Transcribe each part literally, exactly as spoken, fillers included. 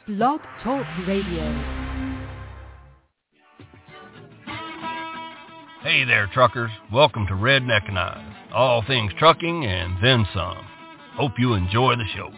Blog Talk Radio. Hey there, truckers. Welcome to Redneckinize, all things trucking and then some. Hope you enjoy the show.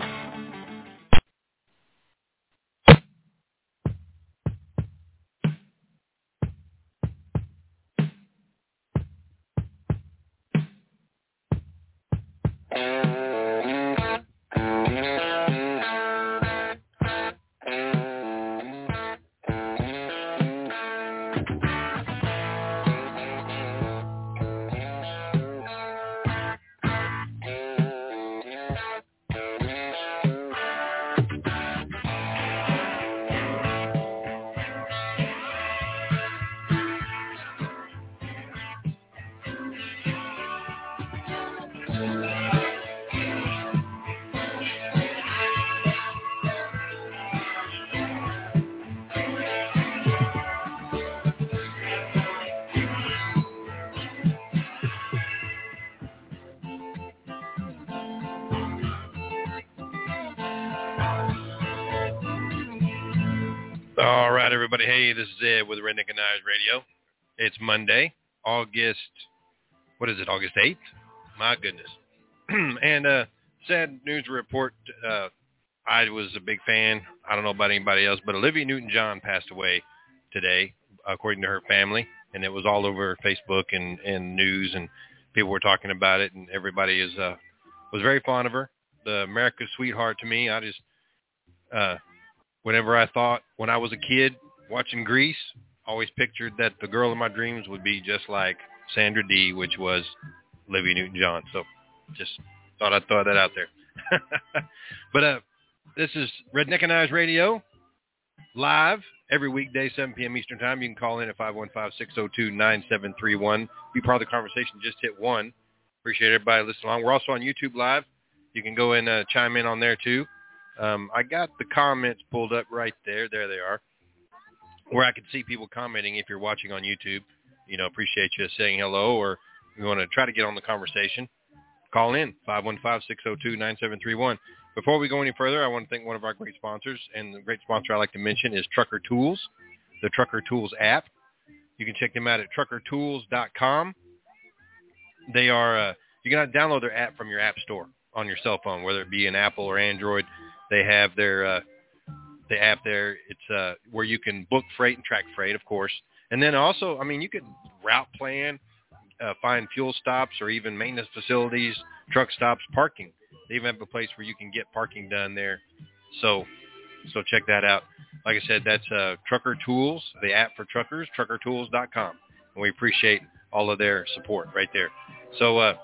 All right, everybody. Hey, this is Ed with Redneckinize Radio. It's Monday, August, what is it, August eighth? My goodness. and uh, sad news to report, uh, I was a big fan. I don't know about anybody else, but Olivia Newton-John passed away today, according to her family. And it was all over Facebook and, and news, and people were talking about it, and everybody is uh, was very fond of her. The America's sweetheart to me. I just... Uh, Whenever I thought, when I was a kid watching Grease, I always pictured that the girl of my dreams would be just like Sandra Dee, which was Olivia Newton-John. So just thought I'd throw that out there. but uh, this is Redneckinize Radio, live every weekday, seven p.m. Eastern Time. You can call in at five one five, six oh two, nine seven three one. Be part of the conversation. Just hit one. Appreciate everybody listening along. We're also on YouTube Live. You can go and uh, chime in on there, too. Um, I got the comments pulled up right there. There they are, where I can see people commenting. If you're watching on YouTube, you know, appreciate you saying hello, or you want to try to get on the conversation, call in five one five, six oh two, nine seven three one. Before we go any further, I want to thank one of our great sponsors, and the great sponsor I like to mention is Trucker Tools, the Trucker Tools app. You can check them out at trucker tools dot com. They are, uh, you can download their app from your app store on your cell phone, whether it be an Apple or Android. They have their uh, the app there. It's uh, where you can book freight and track freight, of course. And then also, I mean, you could route plan, uh, find fuel stops, or even maintenance facilities, truck stops, parking. They even have a place where you can get parking done there. So, so check that out. Like I said, that's uh, Trucker Tools, the app for truckers, trucker tools dot com. And we appreciate all of their support right there. So, uh,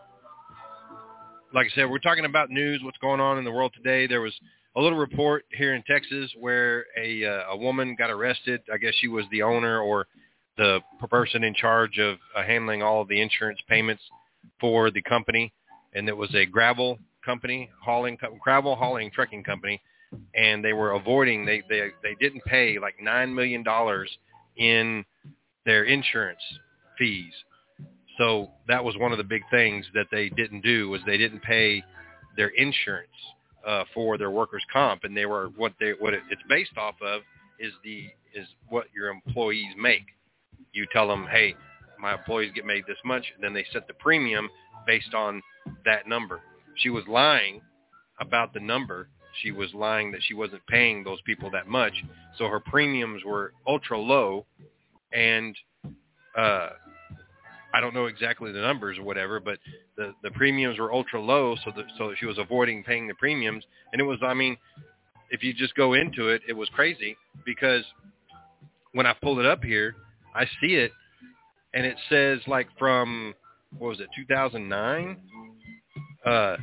like I said, we're talking about news, what's going on in the world today. There was a little report here in Texas where a uh, a woman got arrested. I guess she was the owner or the person in charge of uh, handling all of the insurance payments for the company, and it was a gravel company, hauling gravel hauling trucking company, and they were avoiding. They they they didn't pay like nine million dollars in their insurance fees. So that was one of the big things that they didn't do, was they didn't pay their insurance uh, for their workers' comp, and they were what they what it, it's based off of is the is what your employees make. You tell them, hey, my employees get made this much, and then they set the premium based on that number. She was lying about the number. She was lying that she wasn't paying those people that much, so her premiums were ultra low, and uh, I don't know exactly the numbers or whatever, but the, the premiums were ultra low, so that so she was avoiding paying the premiums. And it was, I mean, if you just go into it, it was crazy, because when I pull it up here, I see it, and it says like from, what was it, two thousand nine? Uh,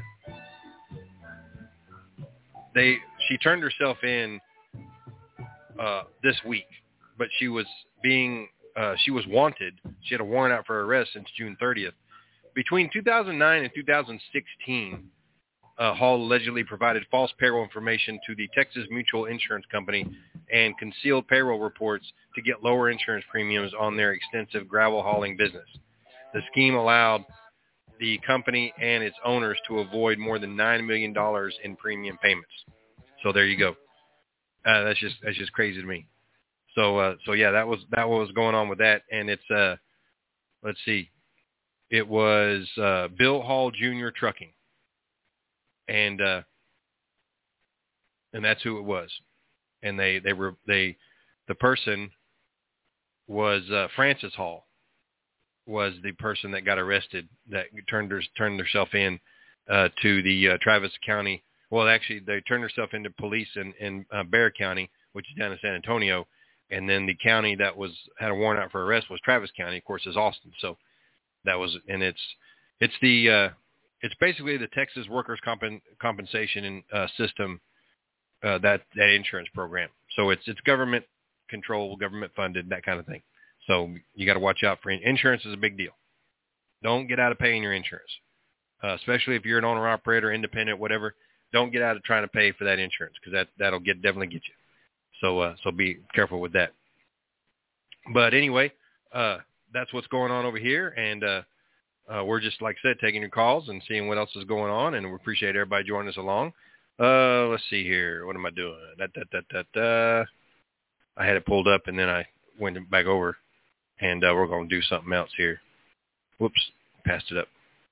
they she turned herself in uh, this week, but she was being Uh, she was wanted. She had a warrant out for arrest since June thirtieth. Between two thousand nine and two thousand sixteen, uh, Hall allegedly provided false payroll information to the Texas Mutual Insurance Company and concealed payroll reports to get lower insurance premiums on their extensive gravel hauling business. The scheme allowed the company and its owners to avoid more than nine million dollars in premium payments. So there you go. Uh, that's just that's just crazy to me. So uh, so yeah, that was that was going on with that, and it's uh, let's see, it was uh, Bill Hall Junior Trucking, and uh, and that's who it was, and they they were they the person was uh, Frances Hall, was the person that got arrested that turned her, turned herself in uh, to the uh, Travis County. Well, actually, they turned herself into police in, in uh, Bexar County, which is down in San Antonio, and then the county that was had a warrant out for arrest was Travis County, of course, is Austin. So that was, and it's it's the uh, it's basically the Texas Workers' Compen- Compensation uh, System, uh, that that insurance program. So it's it's government controlled, government funded, that kind of thing. So you got to watch out for insurance. Is a big deal. Don't get out of paying your insurance, uh, especially if you're an owner operator, independent, whatever. Don't get out of trying to pay for that insurance, because that that'll get definitely get you. So uh, so be careful with that. But anyway, uh, that's what's going on over here, and uh, uh, we're just, like I said, taking your calls and seeing what else is going on, and we appreciate everybody joining us along. Uh, let's see here. What am I doing? Da, da, da, da, da. I had it pulled up, and then I went back over, and uh, we're going to do something else here. Whoops, passed it up.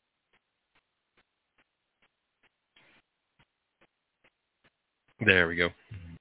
There we go.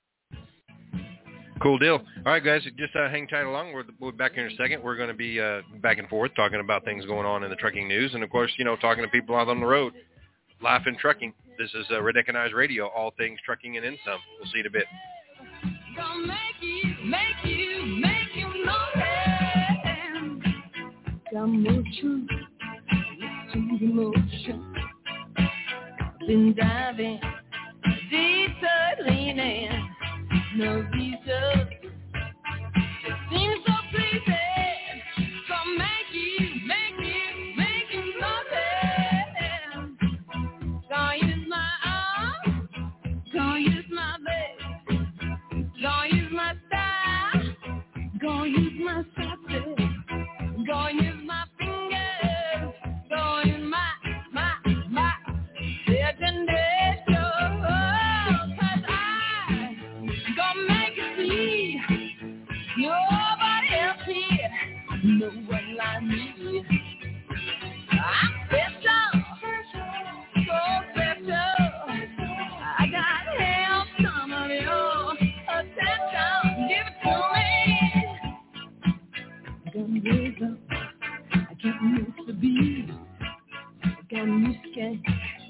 Cool deal. All right, guys, just uh, hang tight along. We're, we'll be back in a second. We're going to be uh, back and forth talking about things going on in the trucking news, and, of course, you know, talking to people out on the road. Life in trucking. This is uh, Redneckanized Radio, all things trucking and then some. We'll see you in a bit. Gonna make you, make you, make you know that. Got motion, to emotion. Been diving, deeper leaning, no visa. It seems so pleasing. Gonna make you, make you, make you know that. Gonna use my arm, gonna use my leg, gonna use my style, gonna use my subject, gonna use my fingers, gonna use my, my, my imagination, cause I gonna make it see nobody else here, no one like me. I'm special, so special. I got help, some of your attention. Give it to me. I got raise up, I can't miss the beat. I got music,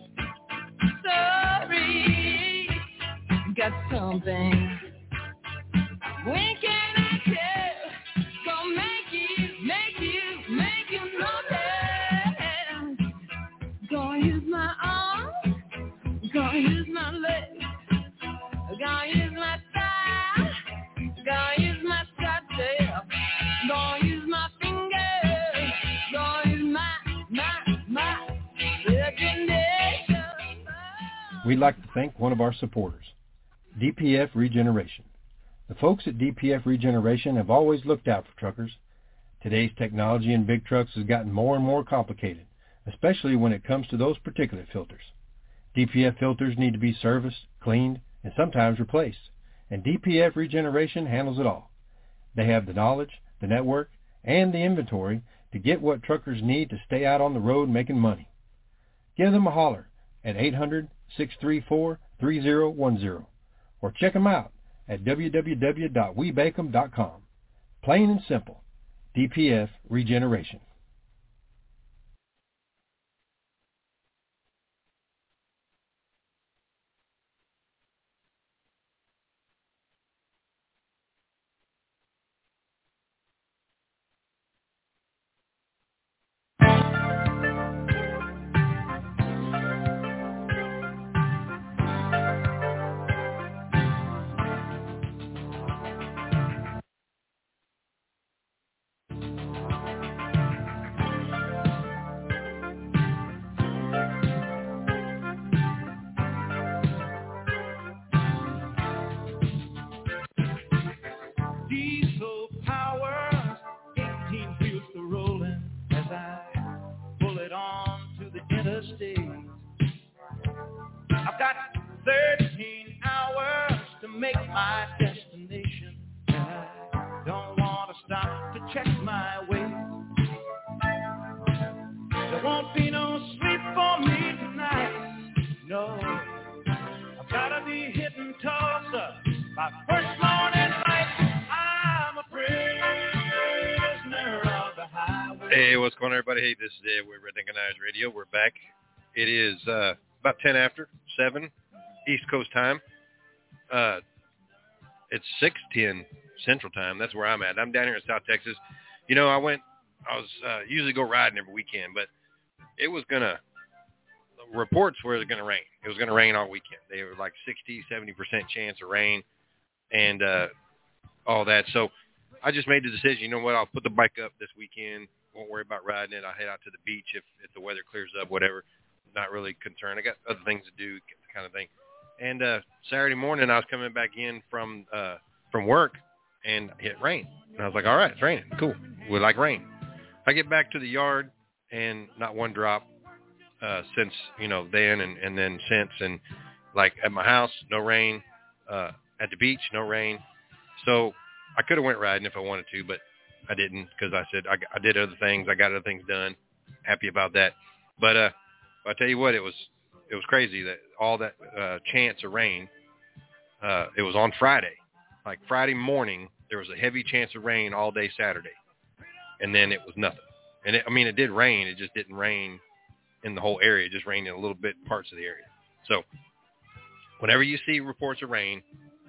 sorry. Got something. When can I tell? Gonna make you, make you, make you know that. Gonna use my arm, gonna use my legs, gonna use my thigh, gonna use my step, gonna use my fingers, gonna use my, my, my imagination. We'd like to thank one of our supporters, D P F Regeneration. The folks at D P F Regeneration have always looked out for truckers. Today's technology in big trucks has gotten more and more complicated, especially when it comes to those particulate filters. D P F filters need to be serviced, cleaned, and sometimes replaced, and D P F Regeneration handles it all. They have the knowledge, the network, and the inventory to get what truckers need to stay out on the road making money. Give them a holler at eight hundred, six three four, three zero one zero or check them out at w w w dot we bake em dot com. Plain and simple, D P F Regeneration. make my destination. I don't want to stop to check my weight. There won't be no sleep for me tonight. No, I've got to be hitting Tulsa by first morning light. I'm a prisoner of the highway. Hey, what's going on, everybody? Hey, this is Ed with Redneck and Eyes Radio. We're back. It is uh, about ten after seven East Coast time. Uh, it's six ten Central time. That's where I'm at. I'm down here in South Texas. You know, I went, I was uh, usually go riding every weekend, but it was going to, reports were it was going to rain. It was going to rain all weekend. They were like sixty, seventy percent chance of rain and uh, all that. So I just made the decision, you know what, I'll put the bike up this weekend. Won't worry about riding it. I'll head out to the beach if, if the weather clears up, whatever. Not really concerned. I got other things to do, kind of thing. And uh, Saturday morning, I was coming back in from uh, from work, and it hit rain. And I was like, all right, it's raining. Cool. We like rain. I get back to the yard, and not one drop uh, since, you know, then and, and then since. And, like, at my house, no rain. Uh, at the beach, no rain. So I could have went riding if I wanted to, but I didn't because I said I, I did other things. I got other things done. Happy about that. But uh, I tell you what, it was it was crazy that all that uh, chance of rain. Uh, it was on Friday, like Friday morning. There was a heavy chance of rain all day Saturday, and then it was nothing. And it, I mean, it did rain. It just didn't rain in the whole area. It just rained in a little bit parts of the area. So whenever you see reports of rain,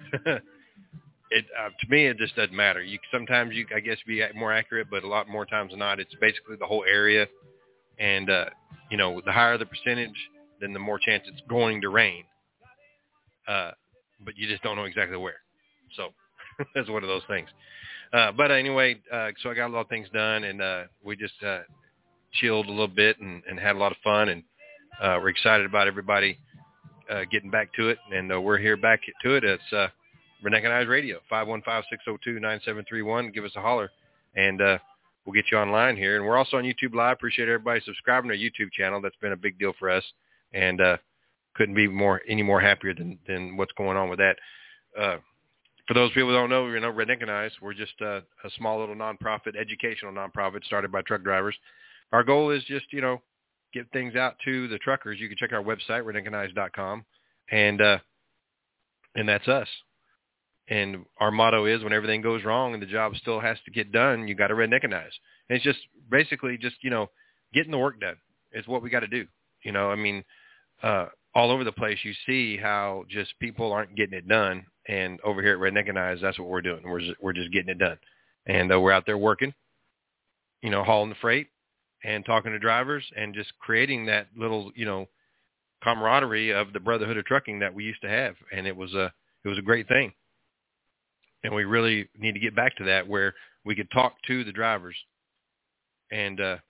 it uh, to me it just doesn't matter. You sometimes you I guess be more accurate, but a lot more times than not, it's basically the whole area. And uh, you know, the higher the percentage, then the more chance it's going to rain. Uh, but you just don't know exactly where. So that's one of those things. Uh, but anyway, uh, so I got a lot of things done, and uh, we just uh, chilled a little bit and, and had a lot of fun, and uh, we're excited about everybody uh, getting back to it. And uh, we're here back to it. It's uh, Redneck and Eyes Radio, five one five, six oh two, nine seven three one. Give us a holler, and uh, we'll get you online here. And we're also on YouTube Live. Appreciate everybody subscribing to our YouTube channel. That's been a big deal for us, and uh, couldn't be more any more happier than, than what's going on with that. Uh, for those people who don't know, you know, Redneck and Eyes, we're just uh, a small little nonprofit, educational nonprofit started by truck drivers. Our goal is just, you know, get things out to the truckers. You can check our website, redneck and eyes dot com, and uh, and that's us. And our motto is when everything goes wrong and the job still has to get done, you got to redneck and eyes. And it's just basically just, you know, getting the work done is what we got to do. You know, I mean, uh, all over the place you see how just people aren't getting it done. And over here at Redneck and Eyes, that's what we're doing. We're just, we're just getting it done. And uh, we're out there working, you know, hauling the freight and talking to drivers and just creating that little, you know, camaraderie of the brotherhood of trucking that we used to have. And it was a, it was a great thing. And we really need to get back to that where we could talk to the drivers and, uh,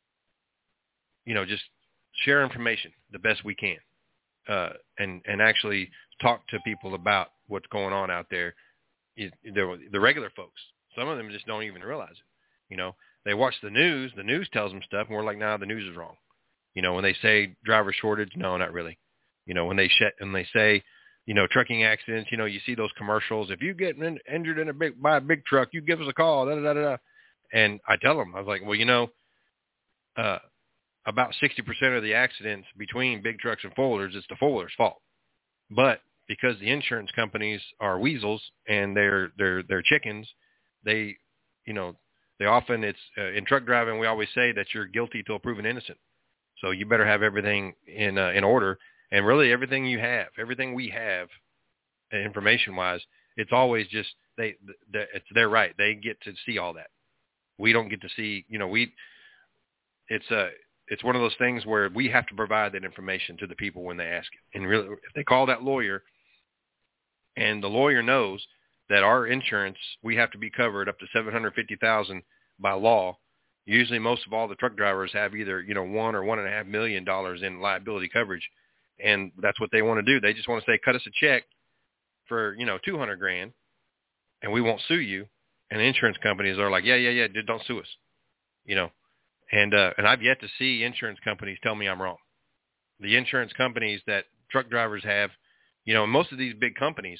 you know, just share information the best we can, uh, and, and actually talk to people about what's going on out there. It, the, the regular folks, some of them just don't even realize it. You know, they watch the news, the news tells them stuff, and we're like, nah, the news is wrong. You know, when they say driver shortage, no, not really. You know, when they sh- when they say, you know, trucking accidents, you know, you see those commercials. If you get in, injured in a big, by a big truck, you give us a call, da, da, da, da. And I tell them, I was like, well, you know, uh, about sixty percent of the accidents between big trucks and four-wheelers, it's the four-wheeler's fault. But because the insurance companies are weasels and they're, they're, they're chickens, they, you know, they often, it's uh, in truck driving, we always say that you're guilty till proven innocent. So you better have everything in, uh, in order. And really everything you have, everything we have information-wise, it's always just, they, they, it's their right. They get to see all that. We don't get to see, you know, we, it's a, it's one of those things where we have to provide that information to the people when they ask it. And really, if they call that lawyer and the lawyer knows that our insurance, we have to be covered up to seven hundred fifty thousand dollars by law. Usually most of all the truck drivers have either, you know, one or one and a half million dollars in liability coverage. And that's what they want to do. They just want to say, cut us a check for, you know, two hundred grand and we won't sue you. And insurance companies are like, yeah, yeah, yeah, dude, don't sue us. You know, and, uh, and I've yet to see insurance companies tell me I'm wrong. The insurance companies that truck drivers have, you know, most of these big companies,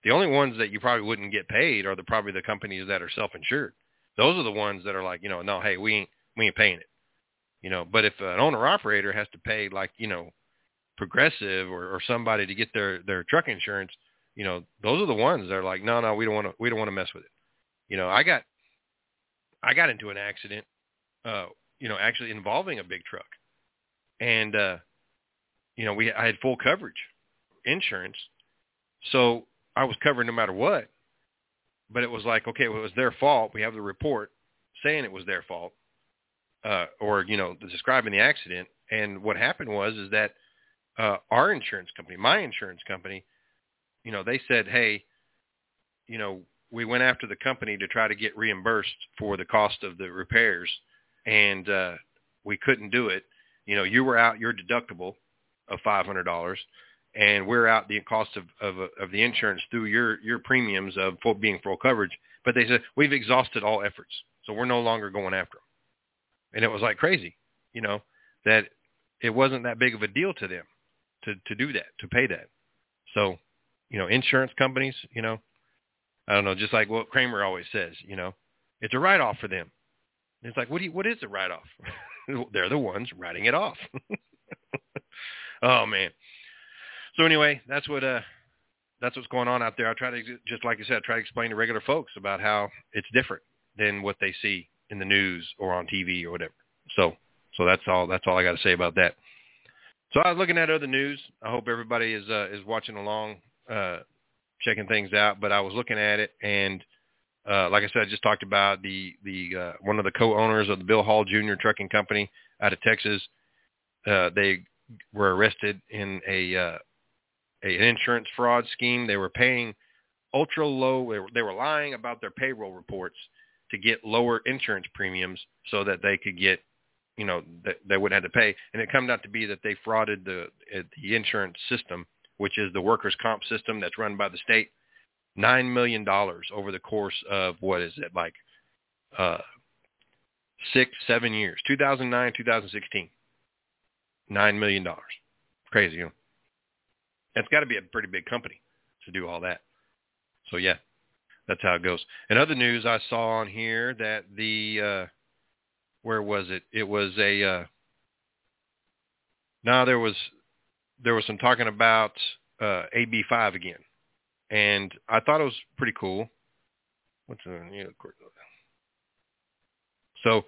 The only ones that you probably wouldn't get paid are the probably the companies that are self-insured. Those are the ones that are like, you know, no, hey, we ain't we ain't paying it. You know, but if an owner-operator has to pay like, you know, Progressive or, or somebody to get their, their truck insurance, you know, those are the ones that are like, no, no, we don't want to we don't want to mess with it. You know, I got I got into an accident, uh, you know, actually involving a big truck, and uh, you know, we I had full coverage insurance, so I was covered no matter what. But it was like, okay, well, it was their fault. We have the report saying it was their fault. Uh, or, you know, describing the accident. And what happened was, is that uh, our insurance company, my insurance company, you know, they said, hey, you know, we went after the company to try to get reimbursed for the cost of the repairs, and uh, we couldn't do it. You know, you were out your deductible of five hundred dollars, and we're out the cost of, of, of the insurance through your, your premiums of full, being full coverage. But they said, we've exhausted all efforts, so we're no longer going after them. And it was like crazy, you know, that it wasn't that big of a deal to them to, to do that, to pay that. So, you know, insurance companies, you know, I don't know, just like what Kramer always says, you know, it's a write-off for them. And it's like, what do you, what is a write-off? They're the ones writing it off. Oh, man. So anyway, that's what uh, that's what's going on out there. I try to, just like I said, I try to explain to regular folks about how it's different than what they see in the news or on T V or whatever. So, so that's all. That's all I got to say about that. So I was looking at other news. I hope everybody is uh, is watching along, uh, checking things out. But I was looking at it, and uh, like I said, I just talked about the the uh, one of the co-owners of the Bill Hall Junior Trucking Company out of Texas. Uh, they were arrested in a, uh, a an insurance fraud scheme. They were paying ultra low. They were, they were lying about their payroll reports to get lower insurance premiums so that they could get, you know, that they wouldn't have to pay. And it comes out to be that they frauded the the insurance system, which is the workers' comp system that's run by the state, nine million dollars over the course of, what is it, like uh, six, seven years, two thousand nine, two thousand sixteen, nine million dollars. Crazy, you know. It's got to be a pretty big company to do all that. So, yeah. That's how it goes. In other news, I saw on here that the, uh, where was it? It was a, uh, no, there was, there was some talking about uh, A B five again. And I thought it was pretty cool. What's the, you know, so,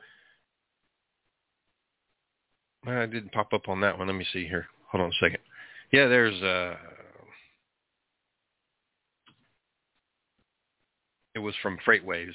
I didn't pop up on that one. Let me see here. Hold on a second. Yeah, there's, uh, it was from FreightWaves.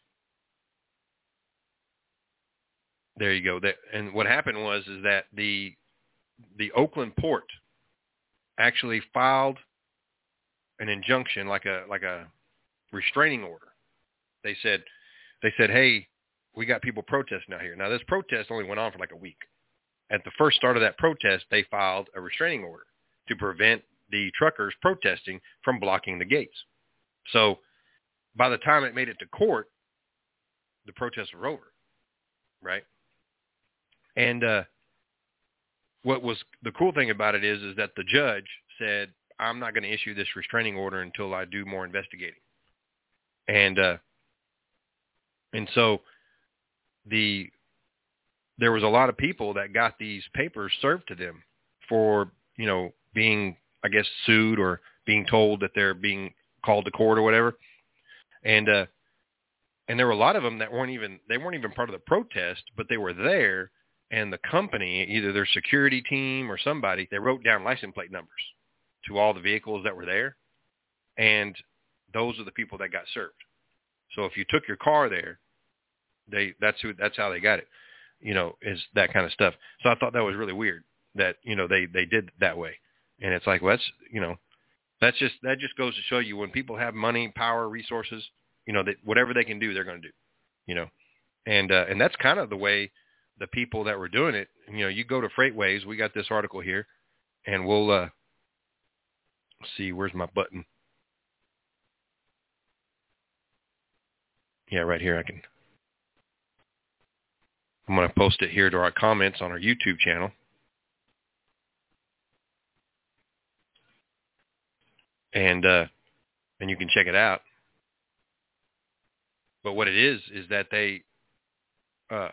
There you go. That, and what happened was is that the the Oakland port actually filed an injunction, like a like a restraining order. They said they said, hey, we got people protesting out here. Now this protest only went on for like a week. At the first start of that protest, they filed a restraining order to prevent the truckers protesting from blocking the gates. So by the time it made it to court, the protests were over, right? And uh, what was the cool thing about it is, is that the judge said, I'm not going to issue this restraining order until I do more investigating. And uh, and so the there was a lot of people that got these papers served to them for, you know, being, I guess, sued or being told that they're being called to court or whatever. And uh, and there were a lot of them that weren't even they weren't even part of the protest, but they were there. And the company, either their security team or somebody, they wrote down license plate numbers to all the vehicles that were there, and those are the people that got served. So if you took your car there, they that's who that's how they got it. You know, is that kind of stuff. So I thought that was really weird that, you know, they they did that way. And it's like, well, that's, you know. That's just that just goes to show you when people have money, power, resources, you know, that whatever they can do, they're going to do, you know, and uh, and that's kind of the way the people that were doing it. You know, you go to FreightWaves. We got this article here, and we'll uh, see. Where's my button? Yeah, right here. I can. I'm going to post it here to our comments on our YouTube channel. And uh, and you can check it out. But what it is is that they, uh,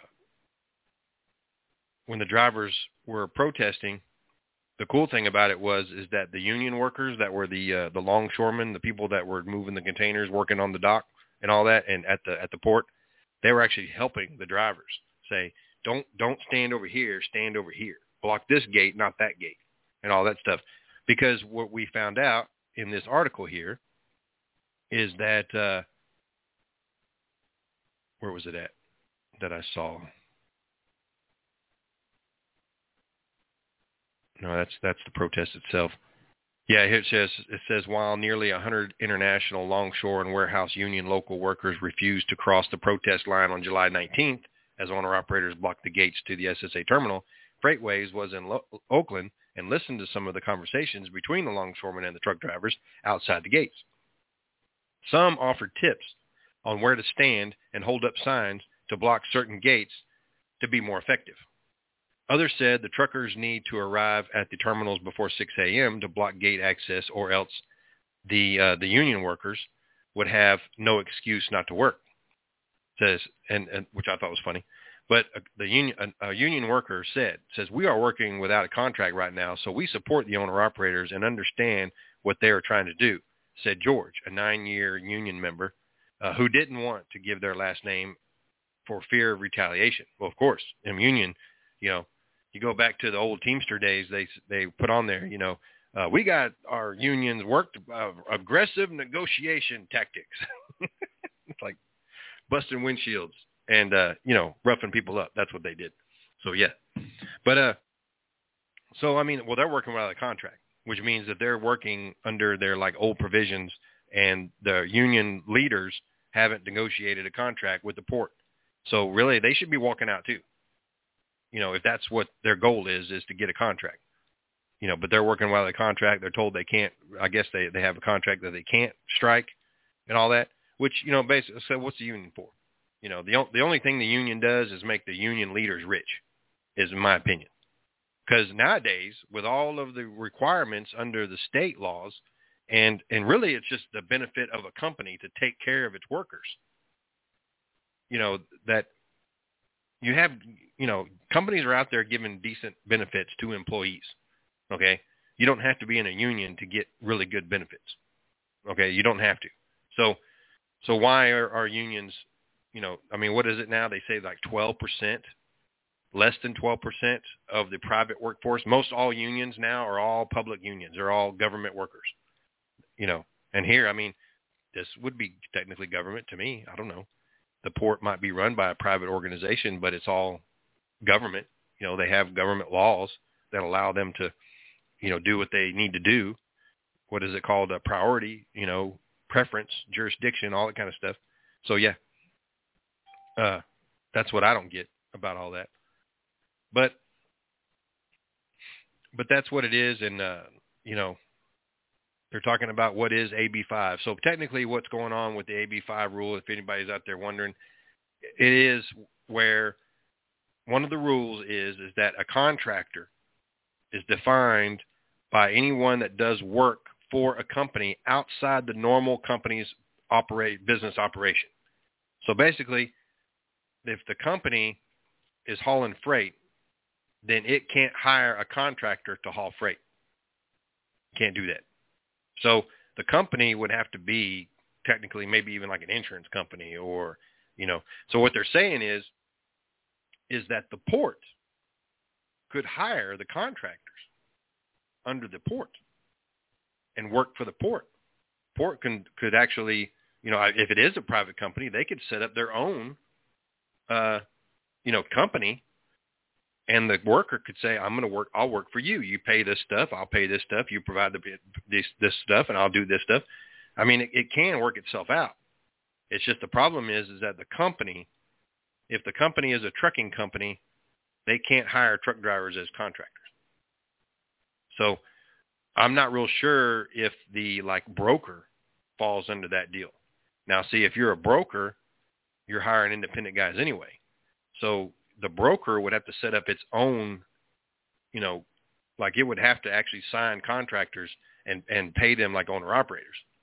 when the drivers were protesting, the cool thing about it was is that the union workers that were the uh, the longshoremen, the people that were moving the containers, working on the dock and all that, and at the at the port, they were actually helping the drivers say, don't don't stand over here, stand over here, block this gate, not that gate, and all that stuff. Because what we found out in this article here is that uh, where was it at that I saw? No, that's that's the protest itself. Yeah, here it says it says while nearly one hundred international longshore and warehouse union local workers refused to cross the protest line on July nineteenth as owner-operators blocked the gates to the S S A terminal, Freightways was in Lo- Oakland and listened to some of the conversations between the longshoremen and the truck drivers outside the gates. Some offered tips on where to stand and hold up signs to block certain gates to be more effective. Others said the truckers need to arrive at the terminals before six a.m. to block gate access, or else the uh, the union workers would have no excuse not to work. Says and, and which I thought was funny, but uh, the union a, a union worker said says we are working without a contract right now, so we support the owner operators and understand what they are trying to do. Said George, a nine-year union member uh, who didn't want to give their last name for fear of retaliation. Well, of course, in union, you know. You go back to the old Teamster days, they they put on there, you know, uh, we got our unions worked uh, aggressive negotiation tactics. It's like busting windshields and, uh, you know, roughing people up. That's what they did. So, yeah. But, uh, so, I mean, well, they're working without a contract, which means that they're working under their, like, old provisions, and the union leaders haven't negotiated a contract with the port. So, really, they should be walking out, too. You know, if that's what their goal is, is to get a contract, you know, but they're working without a contract. They're told they can't, I guess they, they have a contract that they can't strike and all that, which, you know, basically, so what's the union for? You know, the, the only thing the union does is make the union leaders rich, is in my opinion. Because nowadays, with all of the requirements under the state laws, and, and really it's just the benefit of a company to take care of its workers, you know, that you have, you know, companies are out there giving decent benefits to employees, okay? You don't have to be in a union to get really good benefits, okay? You don't have to. So so why are, are unions, you know, I mean, what is it now? They say like twelve percent, less than twelve percent of the private workforce. Most all unions now are all public unions. They're all government workers, you know. And here, I mean, this would be technically government to me. I don't know. The port might be run by a private organization, but it's all government. You know, they have government laws that allow them to, you know, do what they need to do. What is it called? A priority, you know, preference, jurisdiction, all that kind of stuff. So, yeah, uh, that's what I don't get about all that. But, but that's what it is. And, uh, you know, they're talking about what is A B five. So technically what's going on with the A B five rule, if anybody's out there wondering, it is where one of the rules is, is that a contractor is defined by anyone that does work for a company outside the normal company's operate business operation. So basically, if the company is hauling freight, then it can't hire a contractor to haul freight. Can't do that. So the company would have to be technically maybe even like an insurance company, or, you know, so what they're saying is, is that the port could hire the contractors under the port and work for the port. Port can, could actually, you know, if it is a private company, they could set up their own, uh, you know, company, and the worker could say, I'm going to work, I'll work for you. You pay this stuff, I'll pay this stuff. You provide the, this, this stuff, and I'll do this stuff. I mean, it, it can work itself out. It's just the problem is, is that the company, if the company is a trucking company, they can't hire truck drivers as contractors. So I'm not real sure if the like broker falls under that deal. Now, see, if you're a broker, you're hiring independent guys anyway. So the broker would have to set up its own, you know, like it would have to actually sign contractors and, and pay them like owner operators.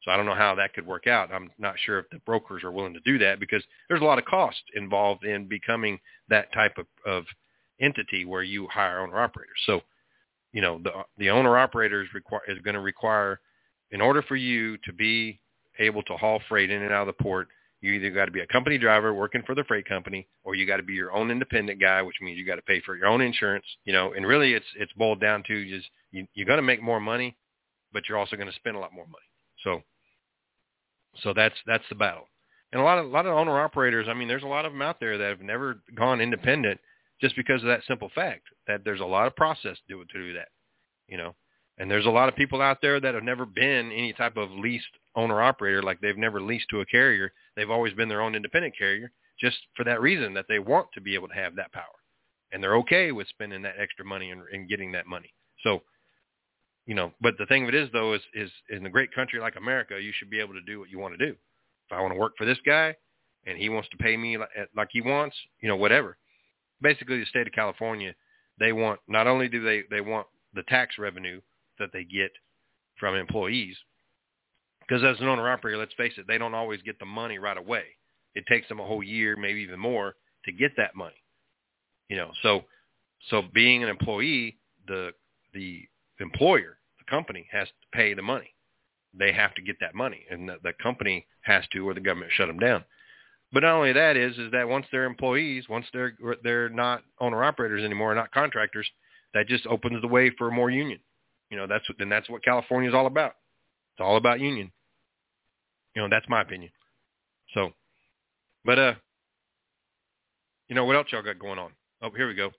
So I don't know how that could work out. I'm not sure if the brokers are willing to do that because there's a lot of cost involved in becoming that type of, of entity where you hire owner-operators. So, you know, the the owner-operator is, require, is going to require, in order for you to be able to haul freight in and out of the port, you either got to be a company driver working for the freight company, or you got to be your own independent guy, which means you got to pay for your own insurance. You know, and really it's it's boiled down to just you, you're going to make more money, but you're also going to spend a lot more money. So, so that's that's the battle. And a lot of a lot of owner operators, I mean, there's a lot of them out there that have never gone independent just because of that simple fact that there's a lot of process to to do that. You know, and there's a lot of people out there that have never been any type of leased owner operator, like they've never leased to a carrier. They've always been their own independent carrier just for that reason, that they want to be able to have that power. And they're okay with spending that extra money and, and getting that money. So, you know, but the thing of it is, though, is, is in a great country like America, you should be able to do what you want to do. If I want to work for this guy and he wants to pay me like, like he wants, you know, whatever. Basically, the state of California, they want, not only do they, they want the tax revenue that they get from employees, because as an owner-operator, let's face it, they don't always get the money right away. It takes them a whole year, maybe even more, to get that money. You know, so so being an employee, the the employer, the company, has to pay the money. They have to get that money, and the, the company has to, or the government shut them down. But not only that is is that once they're employees, once they're they're not owner-operators anymore, not contractors, that just opens the way for more union. You know, that's what, and that's what California is all about. It's all about union. You know, that's my opinion. So, but, uh, you know, what else y'all got going on? Oh, here we go.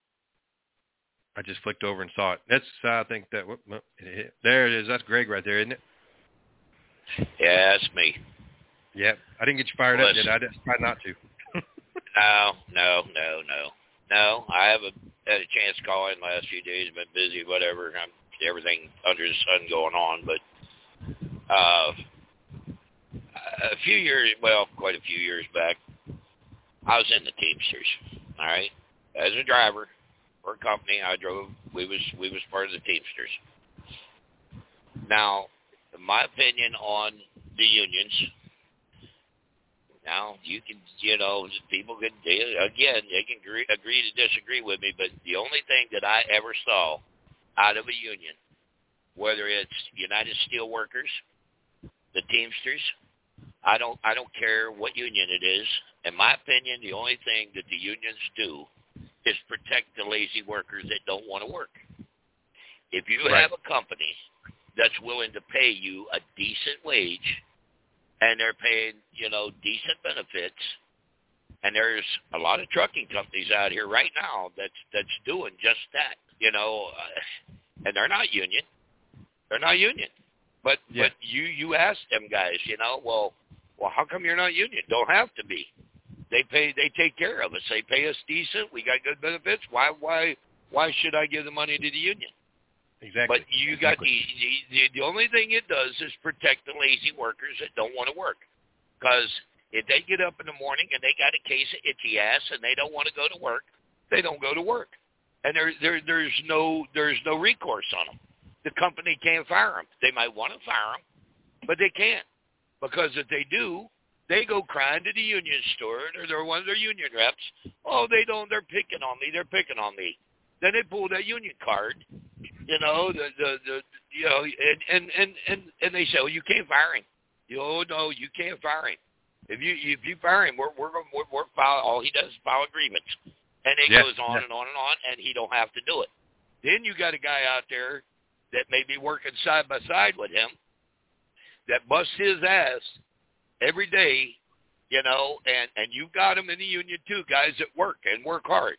I just flicked over and saw it. That's, uh, I think that, whoop, whoop, there it is. That's Greg right there, isn't it? Yeah, that's me. Yeah. I didn't get you fired Listen. up, did I? I just tried not to. no, no, no, no. No, I haven't had a chance to call in the last few days. I've been busy, whatever. I'm, everything under the sun going on. But uh, a few years, well, quite a few years back, I was in the Teamsters, all right? As a driver for a company, I drove, we was we was part of the Teamsters. Now, my opinion on the unions, now, you can, you know, people can, again, they can agree, agree to disagree with me, but the only thing that I ever saw out of a union, whether it's United Steelworkers, the Teamsters, I don't I don't care what union it is. In my opinion, the only thing that the unions do is protect the lazy workers that don't want to work. If you Right. have a company that's willing to pay you a decent wage, and they're paying, you know, decent benefits, and there's a lot of trucking companies out here right now that's that's doing just that, you know, uh, and they're not union. They're not union. But Yeah. but you you ask them guys, you know, well, well, how come you're not union? Don't have to be. They pay. They take care of us. They pay us decent. We got good benefits. Why why why should I give the money to the union? Exactly. But you got exactly. the, the the only thing it does is protect the lazy workers that don't want to work. Because if they get up in the morning and they got a case of itchy ass and they don't want to go to work, they don't go to work, and there there there's no there's no recourse on them. The company can't fire them. They might want to fire them, but they can't, because if they do, they go crying to the union steward or they're one of their union reps. Oh, they don't. They're picking on me. They're picking on me. Then they pull that union card. You know, the, the, the, you know, and, and, and, and, and they say, oh, you can't fire him. You know, no, you can't fire him. If you, if you fire him, we're, we're, we're, we're file, all he does is file agreements. And it Yeah, goes on yeah. and on and on, and he don't have to do it. Then you got a guy out there that may be working side by side with him that busts his ass every day, you know, and, and you've got them in the union too, guys that work and work hard.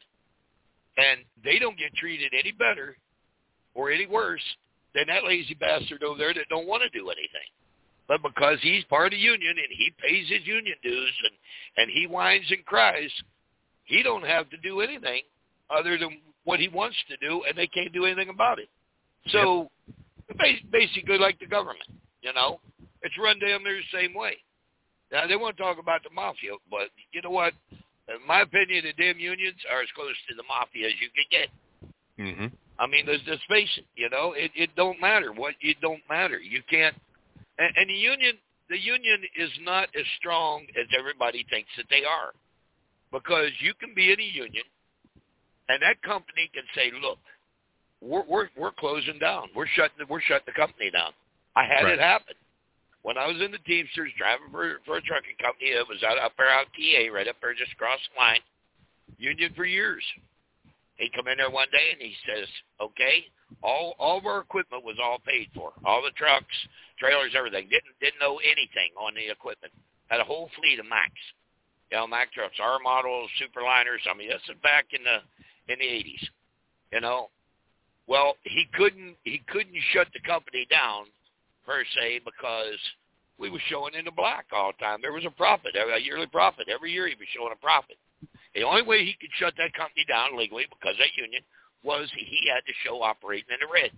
And they don't get treated any better or any worse than that lazy bastard over there that don't want to do anything. But because he's part of the union and he pays his union dues and, and he whines and cries, he don't have to do anything other than what he wants to do, and they can't do anything about it. So yep. basically like the government, you know. It's run damn near the same way. Now, they want to talk about the mafia, but you know what? In my opinion, the damn unions are as close to the mafia as you can get. Mm-hmm. I mean, let's just face it, you know, it, it don't matter what, it don't matter. You can't, And, and the union, the union is not as strong as everybody thinks that they are, because you can be in a union, and that company can say, "Look, we're we're, we're closing down. We're shutting we're shutting the company down." I had Right. it happen when I was in the Teamsters driving for for a trucking company. It was out up there out T A, right up there, just across the line. Union for years. He come in there one day and he says, "Okay, all all of our equipment was all paid for. All the trucks, trailers, everything. Didn't didn't know anything on the equipment. Had a whole fleet of Max, you know, Mack trucks, R models, Superliners. I mean, this is back in the in the eighties, you know. Well, he couldn't he couldn't shut the company down per se because we were showing in the black all the time. There was a profit, a yearly profit. Every year he was showing a profit. The only way he could shut that company down legally, because that union, was he had to show operating in the red.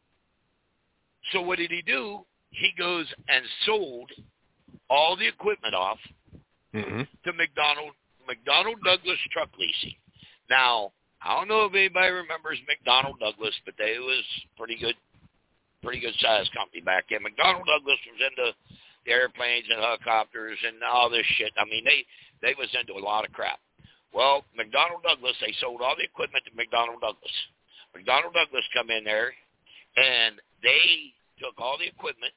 So what did he do? He goes and sold all the equipment off Mm-hmm. to McDonald McDonnell Douglas Truck Leasing. Now, I don't know if anybody remembers McDonnell Douglas, but they was pretty good, pretty good sized company back then. McDonnell Douglas was into the airplanes and helicopters and all this shit. I mean, they they was into a lot of crap. Well, McDonnell Douglas, they sold all the equipment to McDonnell Douglas. McDonnell Douglas come in there, and they took all the equipment,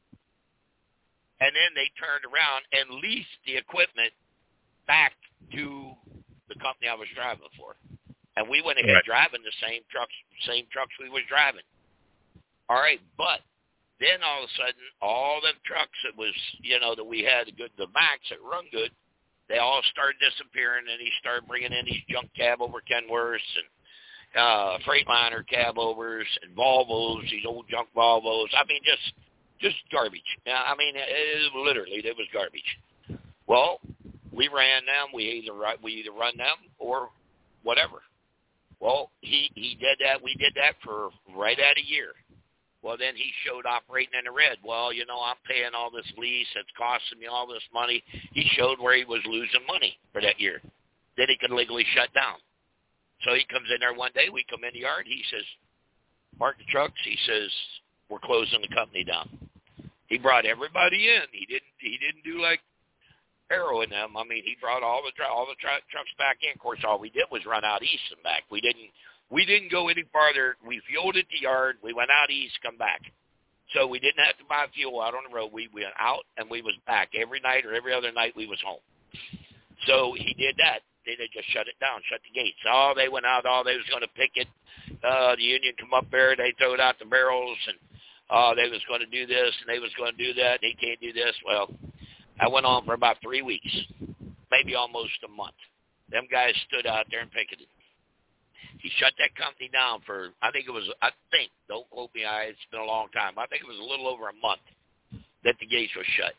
and then they turned around and leased the equipment back to the company I was driving for. And we went ahead Right. driving the same trucks, same trucks we was driving. All right, but then all of a sudden, all them trucks that was, you know, that we had the good, the Max that run good, they all started disappearing, and he started bringing in these junk cab over Kenworths and uh, Freightliner cab overs and Volvos, these old junk Volvos. I mean, just just garbage. Yeah, I mean, it, it literally, it was garbage. Well, we ran them. We either we either run them or whatever. Well, he he did that. We did that for right at a year. Well, then he showed operating in the red. Well, you know, I'm paying all this lease. It's costing me all this money. He showed where he was losing money for that year. Then he could legally shut down. So he comes in there one day. We come in the yard. He says, "Park the trucks." He says, "We're closing the company down." He brought everybody in. He didn't. He didn't do like Arrow in them. I mean, he brought all the all the tr- trucks back in. Of course, all we did was run out east and back. We didn't. We didn't go any farther. We fueled at the yard. We went out east, come back. So we didn't have to buy fuel out on the road. We went out, and we was back every night or every other night we was home. So he did that. They, they just shut it down, shut the gates. Oh, they went out. Oh, they was going to picket. Uh, the union come up there. They throwed out the barrels, and uh, they was going to do this, and they was going to do that. They can't do this. Well, I went on for about three weeks, maybe almost a month. Them guys stood out there and picketed. He shut that company down for, I think it was, I think, don't quote me, I, it's been a long time. I think it was a little over a month that the gates were shut.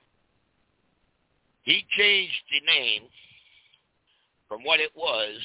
He changed the name from what it was,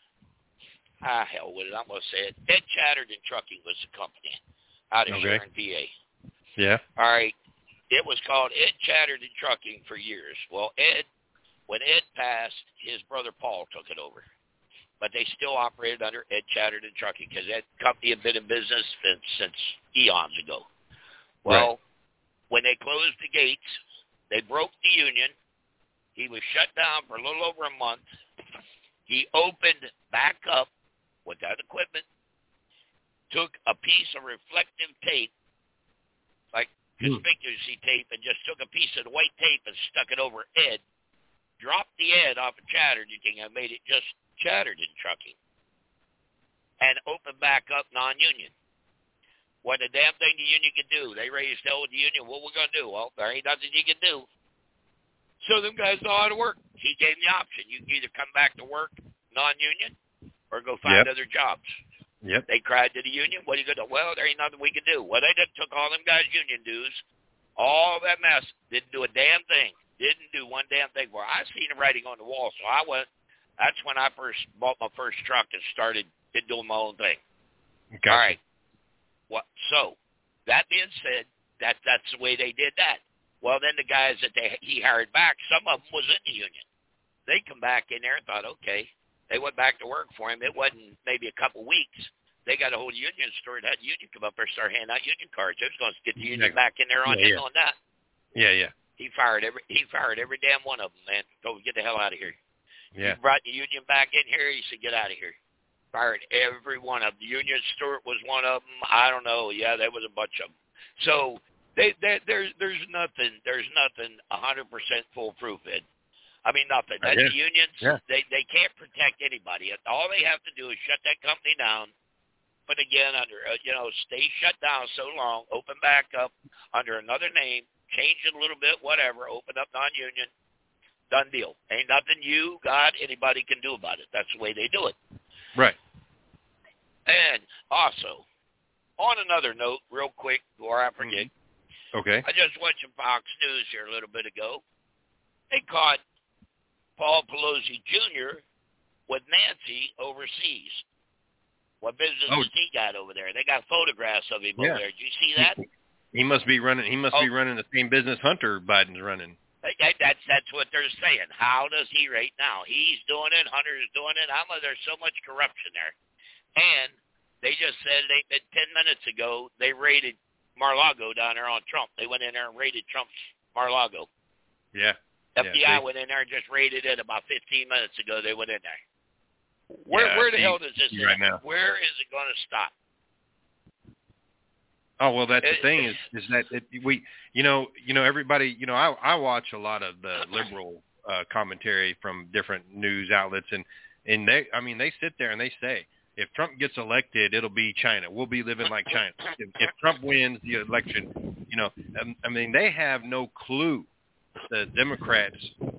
ah, hell with it, I'm going to say it. Ed Chatterton Trucking was the company out of Okay. Sharon, P A. Yeah. All right. It was called Ed Chatterton Trucking for years. Well, Ed, when Ed passed, his brother Paul took it over. But they still operated under Ed Chatterton Trucking because that company had been in business since, since eons ago. Well, right. When they closed the gates, they broke the union. He was shut down for a little over a month. He opened back up with that equipment, took a piece of reflective tape, like conspicuously tape, and just took a piece of the white tape and stuck it over Ed, dropped the Ed off of Chatterton and made it just Chatterton Trucking, and opened back up non-union. What the damn thing the union could do? They raised hell with the union. What we're going to do? Well, there ain't nothing you can do. So them guys know how to work. He gave them the option. You can either come back to work non-union or go find Yep. other jobs. Yep. They cried to the union. What are you going to do? Well, there ain't nothing we can do. Well, they just took all them guys' union dues, all that mess, didn't do a damn thing. Didn't do one damn thing. Well, I seen the writing on the wall, so I went. That's when I first bought my first truck and started doing my own thing. Gotcha. All right. What? So, that being said, that that's the way they did that. Well, then the guys that they he hired back, some of them was in the union. They come back in there and thought, okay. They went back to work for him. It wasn't maybe a couple weeks. They got a whole union store and had the union come up there and start handing out union cards. They was going to get the union back in there on yeah, in yeah. on that. Yeah, yeah. He fired every he fired every damn one of them, man. Go get the hell out of here. Yeah. He brought the union back in here. He said, get out of here. Fired every one of them. The Union Stewart was one of them. I don't know. Yeah, there was a bunch of them. So they, they, there's there's nothing there's nothing one hundred percent foolproof in. I mean, nothing. That's the unions. Yeah. They they can't protect anybody. All they have to do is shut that company down. But again, under uh, you know, stay shut down so long, open back up under another name, change it a little bit, whatever, open up non-union, done deal. Ain't nothing you, God, anybody can do about it. That's the way they do it. Right. And also, on another note, real quick, before I forget, mm-hmm. Okay. I just watched Fox News here a little bit ago. They caught Paul Pelosi Junior with Nancy overseas. What business Oh. has he got over there? They got photographs of him Yeah. over there. Did you see that? He must be running. He must Oh. be running the same business Hunter Biden's running. That, that's that's what they're saying. How does he right now? He's doing it. Hunter's doing it. How much? There's so much corruption there. And they just said they ten minutes ago they raided Mar-a-Lago down there on Trump. They went in there and raided Trump's Mar-a-Lago. Yeah. F B I yeah, went in there and just raided it about fifteen minutes ago. They went in there. Where Yeah, where the see, hell does this see right end? now. Where is it going to stop? Oh well, that's It- the thing is is that it, we you know you know everybody you know I I watch a lot of the liberal uh, commentary from different news outlets and and they I mean they sit there and they say if Trump gets elected it'll be China, we'll be living like China. If, if Trump wins the election, you know um, I mean they have no clue, the Democrats.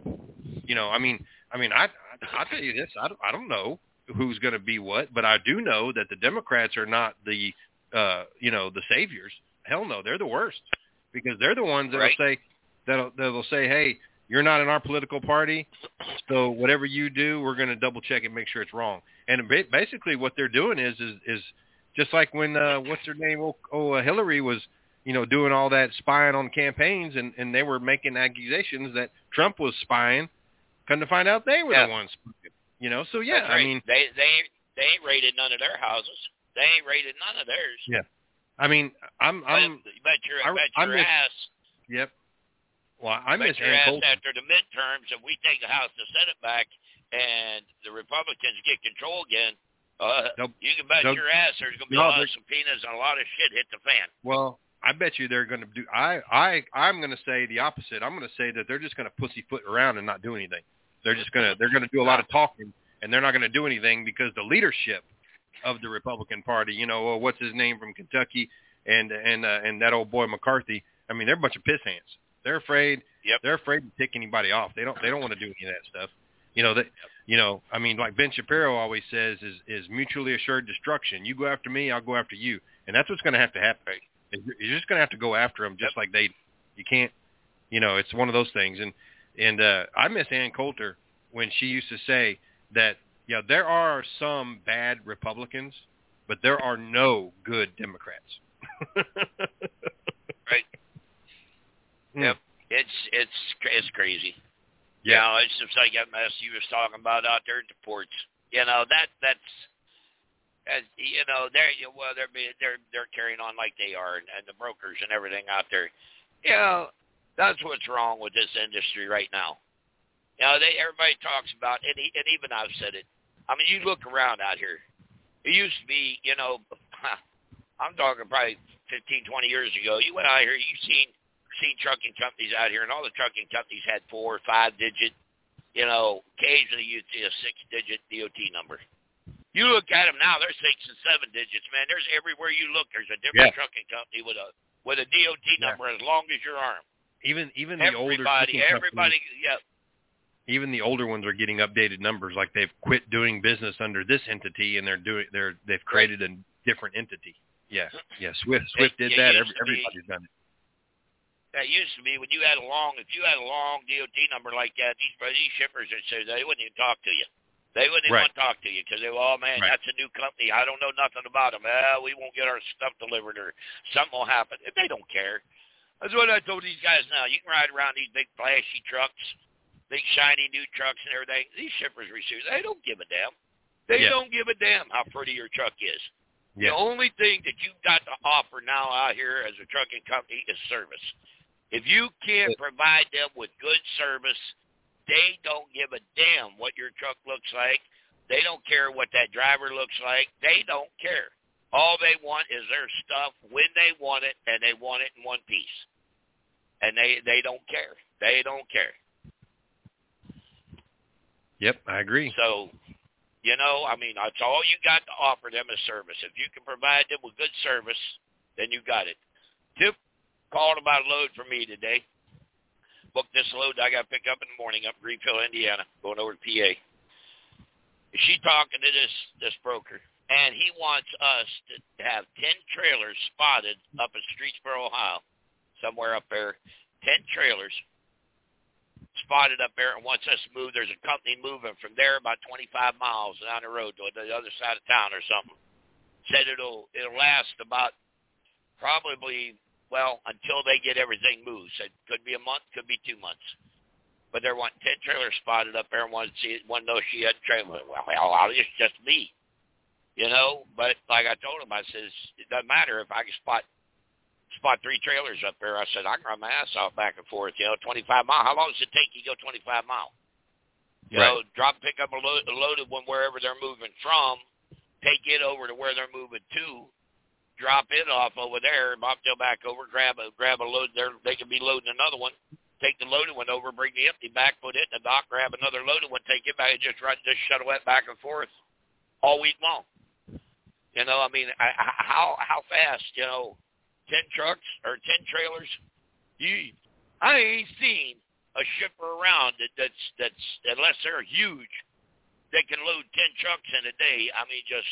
You know I mean I mean I I I'll tell you this I don't, I don't know who's going to be what, but I do know that the Democrats are not the uh, you know, the saviors. Hell no, they're the worst because they're the ones that'll Right. say that'll that'll say, hey, you're not in our political party, so whatever you do, we're going to double check and make sure it's wrong. And ba- basically, what they're doing is is is just like when uh, what's her name? Oh, oh uh, Hillary was, you know, doing all that spying on campaigns, and and they were making accusations that Trump was spying. Come to find out, they were Yeah. the ones. You know, so yeah, That's I right. mean, they they ain't, they ain't raided none of their houses. They ain't raided none of theirs. yeah. I mean, I'm I'm But, bet your I- bet I your miss- ass. Yep. Well, I miss bet your Aaron ass Coulter. after the midterms, if we take the House and Senate back, and the Republicans get control again, uh, They'll- you can bet they'll- your ass there's going to be no, a lot they're- of subpoenas and a lot of shit hit the fan. Well, I bet you they're going to do. I I I'm going to say the opposite. I'm going to say that they're just going to pussyfoot around and not do anything. They're just going to they're going to do a lot of talking, and they're not going to do anything because the leadership of the Republican Party, you know, well, what's his name from Kentucky, and and uh, and that old boy McCarthy. I mean, they're a bunch of piss hands. They're afraid. Yep. They're afraid to tick anybody off. They don't. They don't want to do any of that stuff. You know that. You know. I mean, like Ben Shapiro always says, is is mutually assured destruction. You go after me, I'll go after you, and that's what's going to have to happen. You're just going to have to go after them, just like they. You can't. You know, it's one of those things. And and uh, I miss Ann Coulter when she used to say that. Yeah, there are some bad Republicans, but there are no good Democrats. Right. Mm. Yep. It's it's it's crazy. Yeah. You know, it's just like that mess you was talking about out there at the ports. You know, that that's as you know, they're well they're being they're they're carrying on like they are and, and the brokers and everything out there. You know, that's what's wrong with this industry right now. You know, they everybody talks about and, and even I've said it. I mean, you look around out here. It used to be, you know, I'm talking probably fifteen, twenty years ago. You went out here, you seen seen trucking companies out here, and all the trucking companies had four or five digit, you know, occasionally you'd see a six digit D O T number. You look at them now, they're six and seven digits, man. There's everywhere you look, there's a different Yeah. trucking company with a with a D O T Yeah. number as long as your arm. Even even the older Everybody, trucking everybody, companies, yeah. even the older ones are getting updated numbers. Like they've quit doing business under this entity and they're doing they're they've created a different entity. Yeah, yeah. Swift Swift It- did it that. used Every, to be- everybody's done it. That used to be when you had a long, if you had a long D O T number like that, these these shippers that say they wouldn't even talk to you. They wouldn't even Right. want to talk to you because they were, oh man, Right. that's a new company. I don't know nothing about them. Well, we won't get our stuff delivered or something will happen. If they don't care. That's what I told these guys now. You can ride around these big flashy trucks, big shiny new trucks and everything. These shippers receive, they don't give a damn. They Yeah. don't give a damn how pretty your truck is. Yeah. The only thing that you've got to offer now out here as a trucking company is service. If you can't provide them with good service, they don't give a damn what your truck looks like. They don't care what that driver looks like. They don't care. All they want is their stuff when they want it, and they want it in one piece. And they, they don't care. They don't care. Yep, I agree. So, you know, I mean, that's all you got to offer them is service. If you can provide them with good service, then you got it. Tip called about a load for me today. Booked this load I got to pick up in the morning up in Greenfield, Indiana, going over to P A. She talking to this, this broker, and he wants us to have ten trailers spotted up in Streetsboro, Ohio, somewhere up there, ten trailers spotted up there, and wants us to move. There's a company moving from there about twenty-five miles down the road to the other side of town or something. Said it'll it'll last about probably, well, until they get everything moved. Said could be a month, could be two months. But they're wanting ten trailers spotted up there and wanted to see, want to know if she had a trailer. Well, well, it's just me, you know. But like I told him, I says, it doesn't matter if I can spot spot three trailers up there. I said, I can run my ass off back and forth, you know, twenty-five miles. How long does it take you to go twenty-five miles? You right. know, drop, pick up a, load, a loaded one wherever they're moving from, take it over to where they're moving to, drop it off over there, bobtail back over, grab a grab a load there. They can be loading another one. Take the loaded one over, bring the empty back, put it in the dock, grab another loaded one, take it back, and just run, just shuttle it back and forth all week long. You know, I mean, I, how how fast, you know, ten trucks or ten trailers? You, I ain't seen a shipper around that, that's that's unless they're huge, they can load ten trucks in a day. I mean, just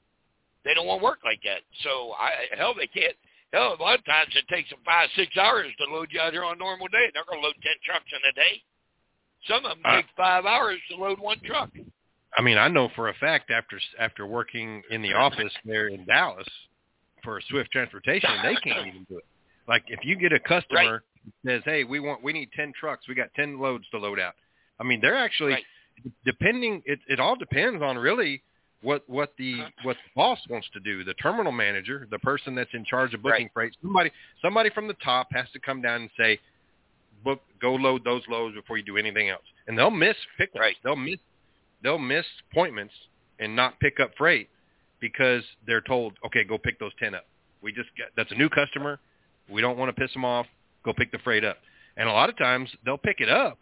they don't want to work like that. So I hell they can't. Hell, a lot of times it takes them five, six hours to load you out here on a normal day. They're going to load ten trucks in a day. Some of them uh, take five hours to load one truck. I mean, I know for a fact after after working in the office there in Dallas for Swift Transportation, they can't even do it. Like if you get a customer right. says, "Hey, we want we need ten trucks. We got ten loads to load out." I mean, they're actually right. depending. It it all depends on really. What what the what the boss wants to do, the terminal manager, the person that's in charge of booking right. freight, somebody somebody from the top has to come down and say, book, go load those loads before you do anything else. And they'll miss pickups, right. they'll miss they'll miss appointments and not pick up freight because they're told, okay, go pick those ten up. We just got, that's a new customer, we don't want to piss them off. Go pick the freight up. And a lot of times they'll pick it up,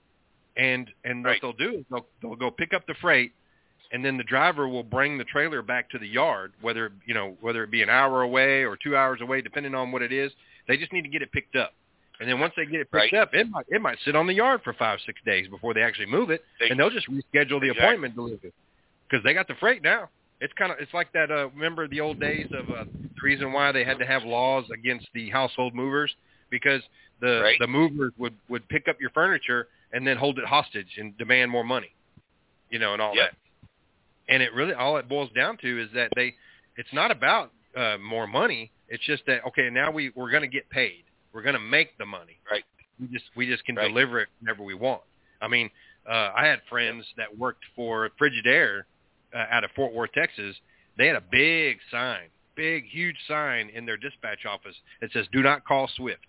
and and right. what they'll do is they'll they'll go pick up the freight. And then the driver will bring the trailer back to the yard, whether you know whether it be an hour away or two hours away, depending on what it is. They just need to get it picked up, and then once they get it picked right. up, it might it might sit on the yard for five six days before they actually move it, they, and they'll just reschedule the exactly. appointment delivery because they got the freight now. It's kind of it's like that. Uh, remember the old days of uh, the reason why they had to have laws against the household movers because the right. the movers would would pick up your furniture and then hold it hostage and demand more money, you know, and all yep. that. And it really, all it boils down to is that they, it's not about uh, more money. It's just that, okay, now we, we're going to get paid. We're going to make the money. Right. We just, we just can right. deliver it whenever we want. I mean, uh, I had friends that worked for Frigidaire uh, out of Fort Worth, Texas. They had a big sign, big, huge sign in their dispatch office that says, do not call Swift.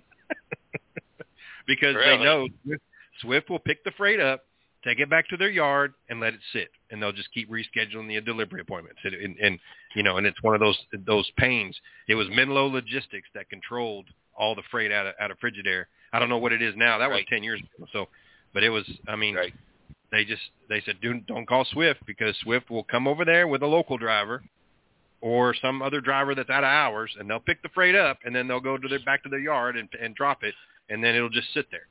Because really? they know Swift, Swift will pick the freight up, take it back to their yard, and let it sit, and they'll just keep rescheduling the delivery appointments. And, and, and you know, and it's one of those those pains. It was Menlo Logistics that controlled all the freight out of out of Frigidaire. I don't know what it is now. That right. was ten years ago. So, but it was. I mean, right. they just they said don't don't call Swift because Swift will come over there with a local driver or some other driver that's out of hours, and they'll pick the freight up, and then they'll go to their back to their yard and and drop it, and then it'll just sit there.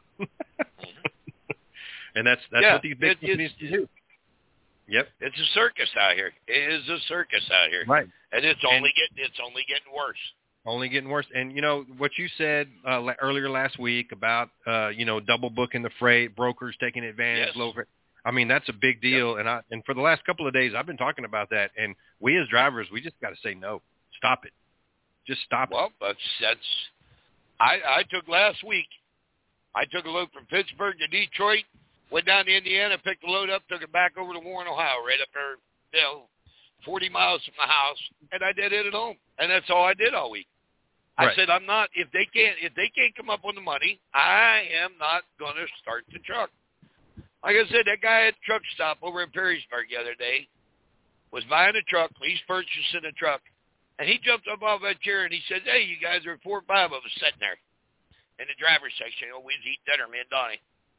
And that's that's yeah, what these big it, companies do. Yep, it's a circus out here. It is a circus out here, right? And it's and only getting it's only getting worse. Only getting worse. And you know what you said uh, earlier last week about uh, you know double booking the freight, brokers taking advantage, yes. low freight. I mean that's a big deal. Yep. And I and for the last couple of days I've been talking about that. And we as drivers, we just got to say no, stop it, just stop well, it. Well, that's that's. I I took last week. I took a load from Pittsburgh to Detroit. Went down to Indiana, picked the load up, took it back over to Warren, Ohio, right up there, you know, forty miles from the house, and I did it at home. And that's all I did all week. I Right. said, I'm not, if they can't, if they can't come up with the money, I am not going to start the truck. Like I said, that guy at the truck stop over in Perrysburg the other day was buying a truck. He's purchasing a truck. And he jumped up off that chair and he said, hey, you guys are four or five of us sitting there in the driver's section. You know, we was eating dinner, me and Donnie.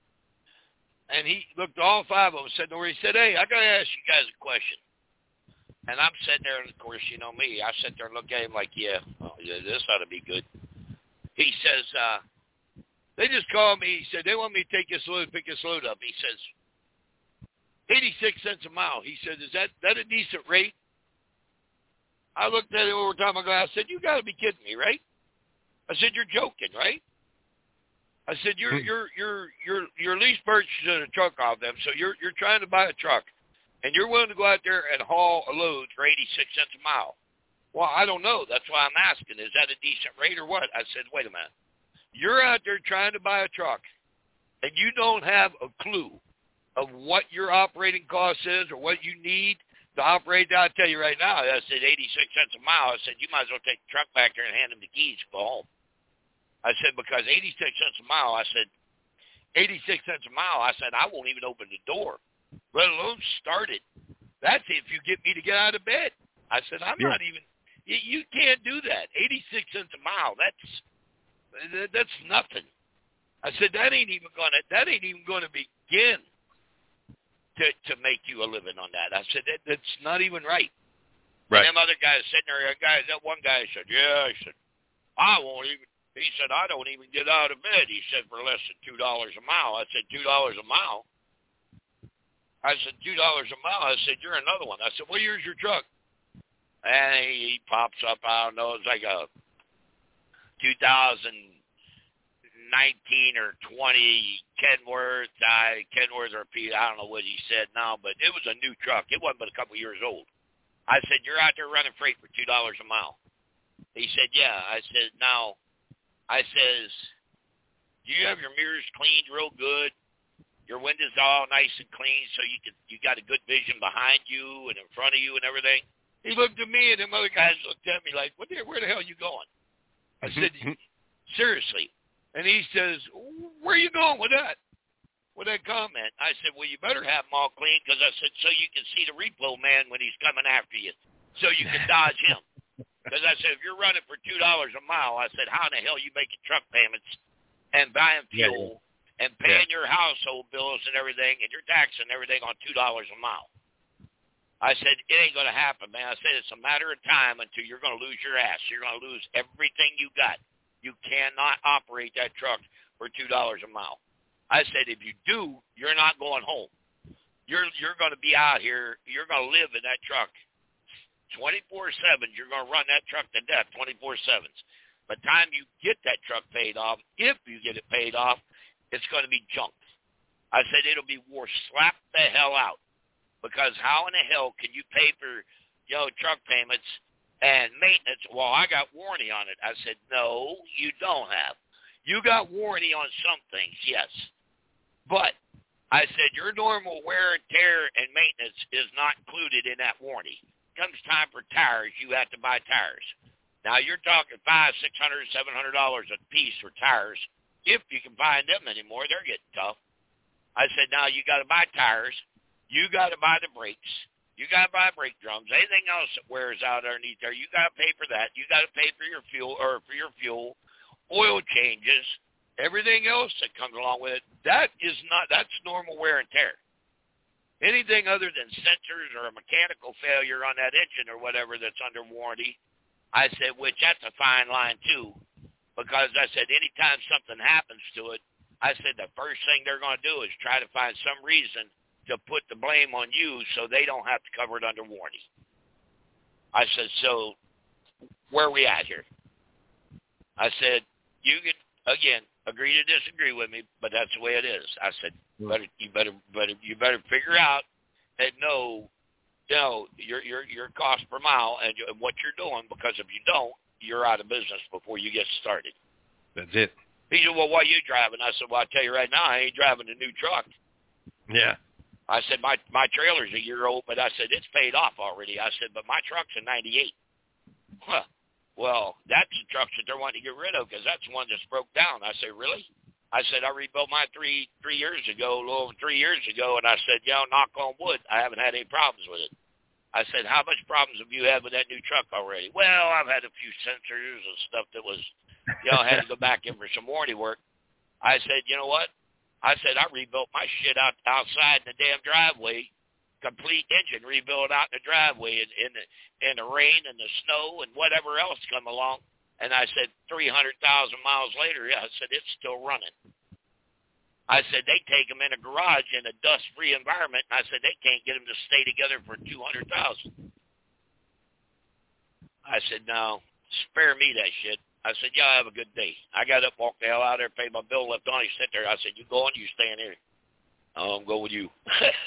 And he looked at all five of us sitting there. He said, hey, I got to ask you guys a question. And I'm sitting there, and of course, you know me. I sit there and look at him like, yeah, oh, yeah, this ought to be good. He says, uh, they just called me. He said, they want me to take this load, pick this load up. He says, eighty-six cents a mile. He said, is that, that a decent rate? I looked at it over time ago. I said, you got to be kidding me, right? I said, you're joking, right? I said, you're you're you're you're you're lease purchasing a truck off them, so you're you're trying to buy a truck, and you're willing to go out there and haul a load for eighty-six cents a mile. Well, I don't know. That's why I'm asking. Is that a decent rate or what? I said, wait a minute. You're out there trying to buy a truck, and you don't have a clue of what your operating cost is or what you need to operate. I'll tell you right now, I said eighty-six cents a mile. I said, you might as well take the truck back there and hand them the keys and go home. I said, because eighty-six cents a mile, I said, eighty-six cents a mile, I said, I won't even open the door, let alone start it. That's if you get me to get out of bed. I said, I'm Yeah. not even, you, you can't do that. eighty-six cents a mile, that's, that's nothing. I said, that ain't even going to, that ain't even going to begin to, to make you a living on that. I said, that, that's not even right. Right. And them other guys sitting there, that guy, that one guy said, yeah, I said, I won't even, he said, I don't even get out of bed. He said, for less than two dollars a mile. I said, two dollars a mile? I said, two dollars a mile? I said, you're another one. I said, what year's your truck? And he pops up, I don't know, it's like a two thousand nineteen or twenty Kenworth. I, Kenworth or Pete, I don't know what he said now, but it was a new truck. It wasn't but a couple years old. I said, you're out there running freight for two dollars a mile. He said, yeah. I said, now, I says, do you have your mirrors cleaned real good? Your windows all nice and clean so you can you got a good vision behind you and in front of you and everything? He looked at me and them other guys looked at me like, what the, where the hell are you going? I said, seriously. And he says, where are you going with that? With that comment? I said, well, you better have them all clean because I said, so you can see the repo man when he's coming after you so you can dodge him. Because I said, if you're running for two dollars a mile, I said, how in the hell are you making truck payments and buying fuel yeah. and paying yeah. your household bills and everything and your tax and everything on two dollars a mile? I said, it ain't going to happen, man. I said, it's a matter of time until you're going to lose your ass. You're going to lose everything you got. You cannot operate that truck for two dollars a mile. I said, if you do, you're not going home. You're you're going to be out here. You're going to live in that truck twenty-four seven. You're going to run that truck to death twenty-four seven. By the time you get that truck paid off, if you get it paid off, it's going to be junk. I said, it'll be worth slap the hell out. Because how in the hell can you pay for, you know, truck payments and maintenance? Well, I got warranty on it. I said, no, you don't have. You got warranty on some things, yes. But I said, your normal wear and tear and maintenance is not included in that warranty. Comes time for tires, you have to buy tires. Now you're talking five, six hundred, seven hundred dollars a piece for tires. If you can find them anymore, they're getting tough. I said, now you got to buy tires, you got to buy the brakes, you got to buy brake drums. Anything else that wears out underneath there, you got to pay for that. You got to pay for your fuel or for your fuel, oil changes, everything else that comes along with it. That is not. That's normal wear and tear. Anything other than sensors or a mechanical failure on that engine or whatever that's under warranty, I said, which that's a fine line too, because I said anytime something happens to it, I said the first thing they're going to do is try to find some reason to put the blame on you so they don't have to cover it under warranty. I said, so where are we at here? I said, you can, again, agree to disagree with me, but that's the way it is. I said, better, you better, better, you better figure out and know, you know, your your your cost per mile and what you're doing, because if you don't, you're out of business before you get started. That's it. He said, well, what are you driving? I said, well, I'll tell you right now, I ain't driving a new truck. Yeah. I said, my my trailer's a year old, but I said, it's paid off already. I said, but my truck's a ninety-eight. Huh. Well, that's the trucks that they're wanting to get rid of because that's the one that's broke down. I said, really? I said, I rebuilt mine three three years ago, a little over three years ago, and I said, you know, knock on wood, I haven't had any problems with it. I said, how much problems have you had with that new truck already? Well, I've had a few sensors and stuff that was, you know, I had to go back in for some warranty work. I said, you know what? I said, I rebuilt my shit out outside in the damn driveway, complete engine rebuilt out in the driveway in, in, the, in the rain and the snow and whatever else come along. And I said, three hundred thousand miles later, yeah, I said, it's still running. I said, they take them in a garage in a dust-free environment, and I said, they can't get them to stay together for two hundred thousand dollars. I said, no, spare me that shit. I said, yeah, have a good day. I got up, walked the hell out there, paid my bill, left on. He sat there. I said, you going, you staying here? I'll go with you.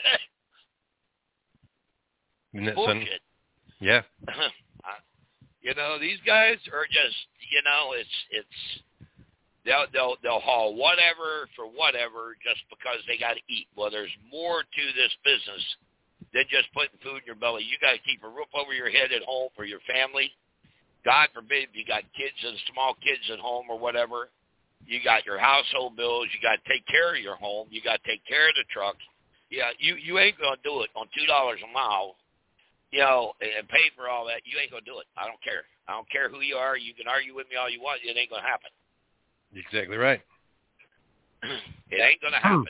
Bullshit. Yeah. You know, these guys are just, you know, it's, it's, they'll, they'll, they'll haul whatever for whatever just because they got to eat. Well, there's more to this business than just putting food in your belly. You got to keep a roof over your head at home for your family. God forbid if you got kids and small kids at home or whatever. You got your household bills. You got to take care of your home. You got to take care of the truck. Yeah, you, you ain't going to do it on two dollars a mile, you know, and pay for all that. You ain't going to do it. I don't care. I don't care who you are. You can argue with me all you want. It ain't going to happen. Exactly right. It ain't going to happen.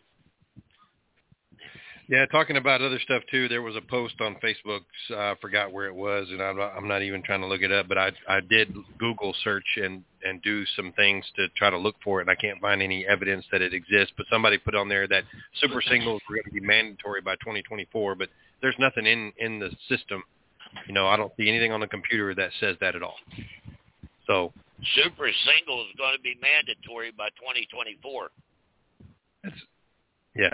Yeah, talking about other stuff too. There was a post on Facebook. Uh, I forgot where it was, and I'm not, I'm not even trying to look it up. But I I did Google search and and do some things to try to look for it, and I can't find any evidence that it exists. But somebody put on there that super singles were going to be mandatory by twenty twenty-four. But there's nothing in in the system. You know, I don't see anything on the computer that says that at all. So super single is going to be mandatory by twenty twenty-four. That's, yeah.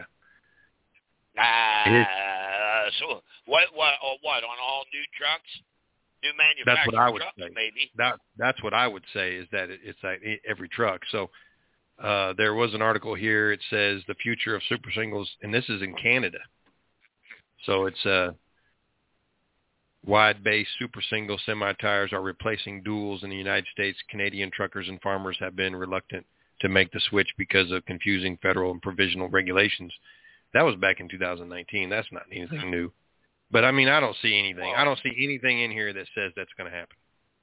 Uh, so what? What? Oh, what? On all new trucks, new manufactured that's what I would trucks, say. maybe. That that's what I would say is that it, it's like every truck. So uh, there was an article here. It says the future of super singles, and this is in Canada. So it's uh, wide base super single semi tires are replacing duals in the United States. Canadian truckers and farmers have been reluctant to make the switch because of confusing federal and provisional regulations. That was back in two thousand nineteen. That's not anything new. But, I mean, I don't see anything. Well, I don't see anything in here that says that's going to happen.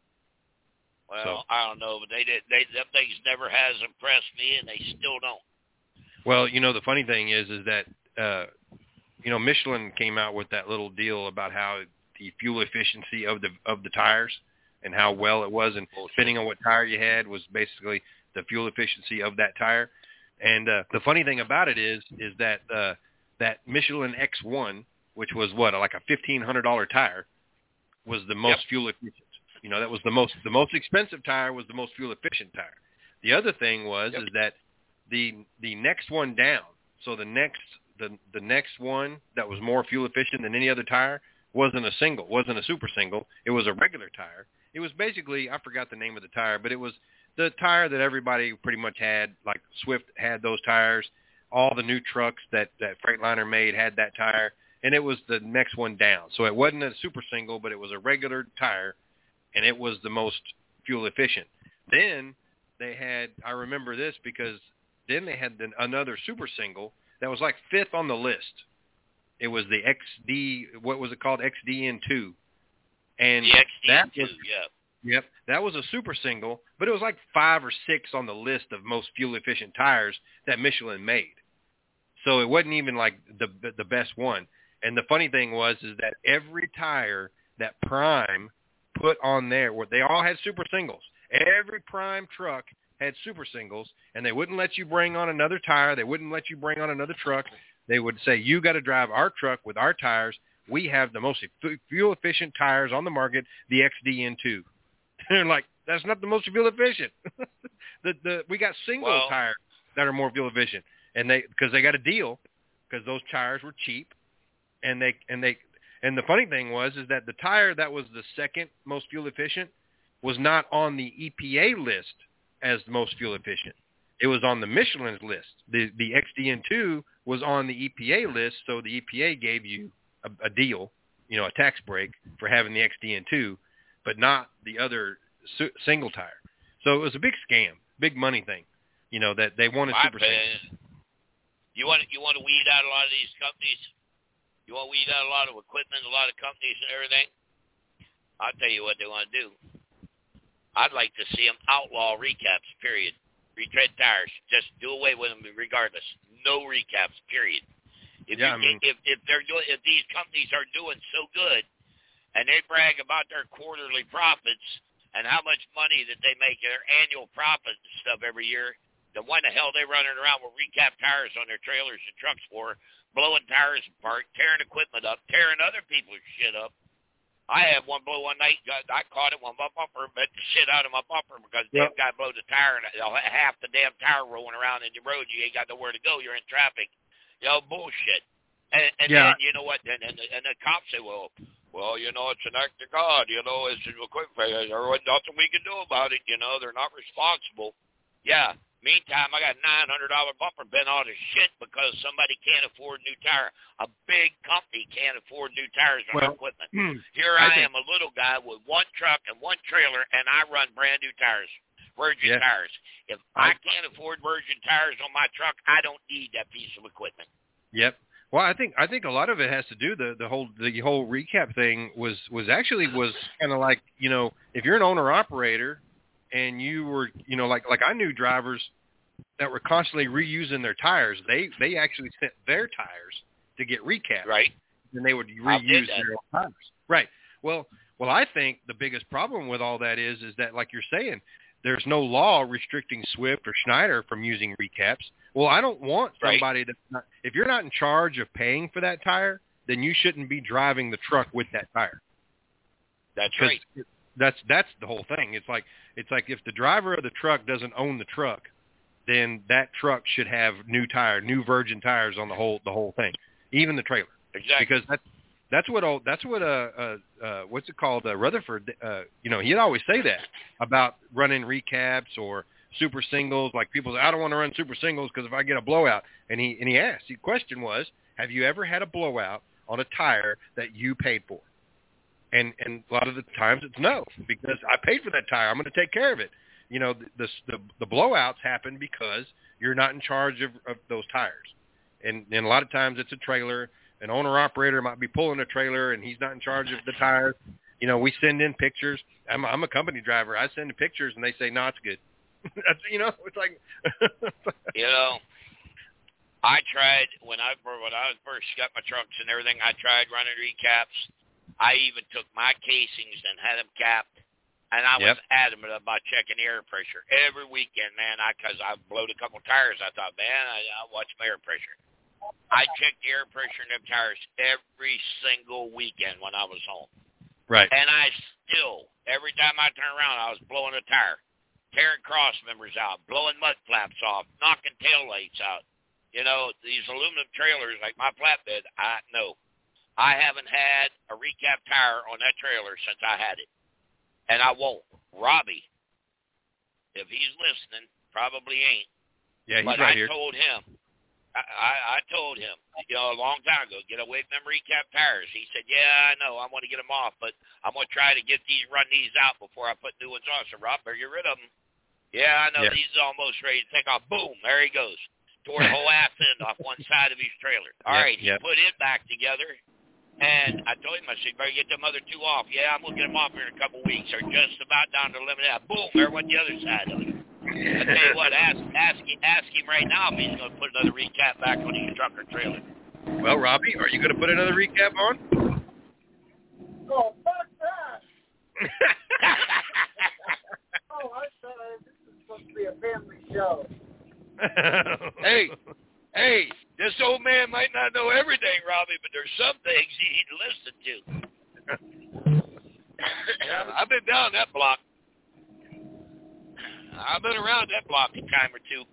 Well, so. I don't know, but they did. They them things never has impressed me, and they still don't. Well, you know, the funny thing is, is that, uh, you know, Michelin came out with that little deal about how the fuel efficiency of the of the tires and how well it was, and depending on what tire you had was basically the fuel efficiency of that tire. And uh, the funny thing about it is, is that uh, that Michelin X one, which was what, like a fifteen hundred dollars tire, was the most yep. fuel efficient. You know, that was the most the most expensive tire was the most fuel efficient tire. The other thing was yep. is that the the next one down, so the next the the next one that was more fuel efficient than any other tire wasn't a single, wasn't a super single. It was a regular tire. It was basically, I forgot the name of the tire, but it was the tire that everybody pretty much had, like Swift had those tires. All the new trucks that, that Freightliner made had that tire, and it was the next one down. So it wasn't a super single, but it was a regular tire, and it was the most fuel efficient. Then they had, I remember this because then they had another super single that was like fifth on the list. It was the X D, what was it called? X D N two. And the X D N two, that was, yeah. Yep, that was a super single, but it was like five or six on the list of most fuel-efficient tires that Michelin made. So it wasn't even like the the best one. And the funny thing was is that every tire that Prime put on there, they all had super singles. Every Prime truck had super singles, and they wouldn't let you bring on another tire. They wouldn't let you bring on another truck. They would say, you got to drive our truck with our tires. We have the most fuel-efficient tires on the market, the X D N two. They're like, that's not the most fuel efficient. the the we got single well, tires that are more fuel efficient, and they because they got a deal because those tires were cheap, and they and they and the funny thing was is that the tire that was the second most fuel efficient was not on the E P A list as the most fuel efficient. It was on the Michelin's list. The the X D N two was on the E P A list, so the E P A gave you a, a deal, you know, a tax break for having the X D N two. But not the other su- single tire. So it was a big scam, big money thing. You know that they wanted My super singles. You want you want to weed out a lot of these companies. You want to weed out a lot of equipment, a lot of companies and everything. I'll tell you what they want to do. I'd like to see them outlaw recaps. Period. Retread tires. Just do away with them regardless. No recaps. Period. If Yeah, you, I mean, if if they're doing if these companies are doing so good, and they brag about their quarterly profits and how much money that they make, their annual profit and stuff every year, then why the hell they running around with recap tires on their trailers and trucks for, blowing tires apart, tearing equipment up, tearing other people's shit up? I had one blow one night. I caught it when my bumper bit the shit out of my bumper because the Yep. damn guy blew the tire and half the damn tire rolling around in the road. You ain't got nowhere to go. You're in traffic. You know, bullshit. And, and Yeah. then, you know what, and, and, the, and the cops say, well, well, you know, it's an act of God. You know, it's an equipment failure. There was nothing we can do about it. You know, they're not responsible. Yeah. Meantime, I got a nine hundred dollars bumper bent all to shit because somebody can't afford new tire. A big company can't afford new tires on Well, their equipment. hmm, Here I I, think- am, a little guy with one truck and one trailer, and I run brand new tires, Virgin Yeah. tires. If I- I can't afford Virgin tires on my truck, I don't need that piece of equipment. Yep. Well, I think I think a lot of it has to do the the whole the whole recap thing was was actually was kind of like, you know, if you're an owner operator and you were, you know, like like I knew drivers that were constantly reusing their tires. They they actually sent their tires to get recapped, Right. and they would I did reuse that. their own tires. Right. Well, well, I think the biggest problem with all that is is that, like you're saying, there's no law restricting Swift or Schneider from using recaps. Well, I don't want Right. somebody that's not, if you're not in charge of paying for that tire, then you shouldn't be driving the truck with that tire. That's 'Cause right. That's that's the whole thing. It's like it's like if the driver of the truck doesn't own the truck, then that truck should have new tire, new Virgin tires on the whole the whole thing, even the trailer. Exactly. Because that's that's what all that's what uh uh, uh what's it called uh, Rutherford uh you know he'd always say that about running recaps or super singles. Like people say, I don't want to run super singles because if I get a blowout, and he and he asked, the question was, have you ever had a blowout on a tire that you paid for? And and a lot of the times it's no, because I paid for that tire. I'm going to take care of it. You know, the the the, the blowouts happen because you're not in charge of, of those tires. And and a lot of times it's a trailer. An owner-operator might be pulling a trailer, and he's not in charge of the tires. You know, we send in pictures. I'm, I'm a company driver. I send in pictures, and they say, no, it's good. That's, you know, it's like... You know, I tried, when I when I first got my trucks and everything, I tried running recaps. I even took my casings and had them capped. And I was Yep. adamant about checking the air pressure every weekend, man. I Because I blowed a couple tires. I thought, man, I, I'll watch my air pressure. I checked the air pressure in them tires every single weekend when I was home. Right. And I still, every time I turned around, I was blowing a tire, tearing cross members out, blowing mud flaps off, knocking tail lights out. You know, these aluminum trailers, like my flatbed, I know. I haven't had a recap tire on that trailer since I had it. And I won't. Robbie, if he's listening, probably ain't. Yeah, he's but right I here. told him, I, I, I told him, you know, a long time ago, get away from them recap tires. He said, yeah, I know, I want to get them off, but I'm going to try to get these, run these out before I put new ones on. So, Rob, better get rid of them. Yeah, I know, Yeah. these are almost ready to take off. Boom, there he goes. Tore the whole ass end off one side of his trailer. All Yep, right, he yep. put it back together, and I told him, I said, better get them other two off. Yeah, I'm going to get them off here in a couple weeks. They're just about down to the limit. Boom, there went the other side of it. I tell you what, ask, ask, ask him right now if he's going to put another recap back on his truck or trailer. Well, Robbie, are you going to put another recap on? Oh, fuck that! Oh, I said this is supposed to be a family show. Hey, hey, this old man might not know everything, Robbie, but there's some things you need to listen to. I've been down that block. I've been around that block a time or two.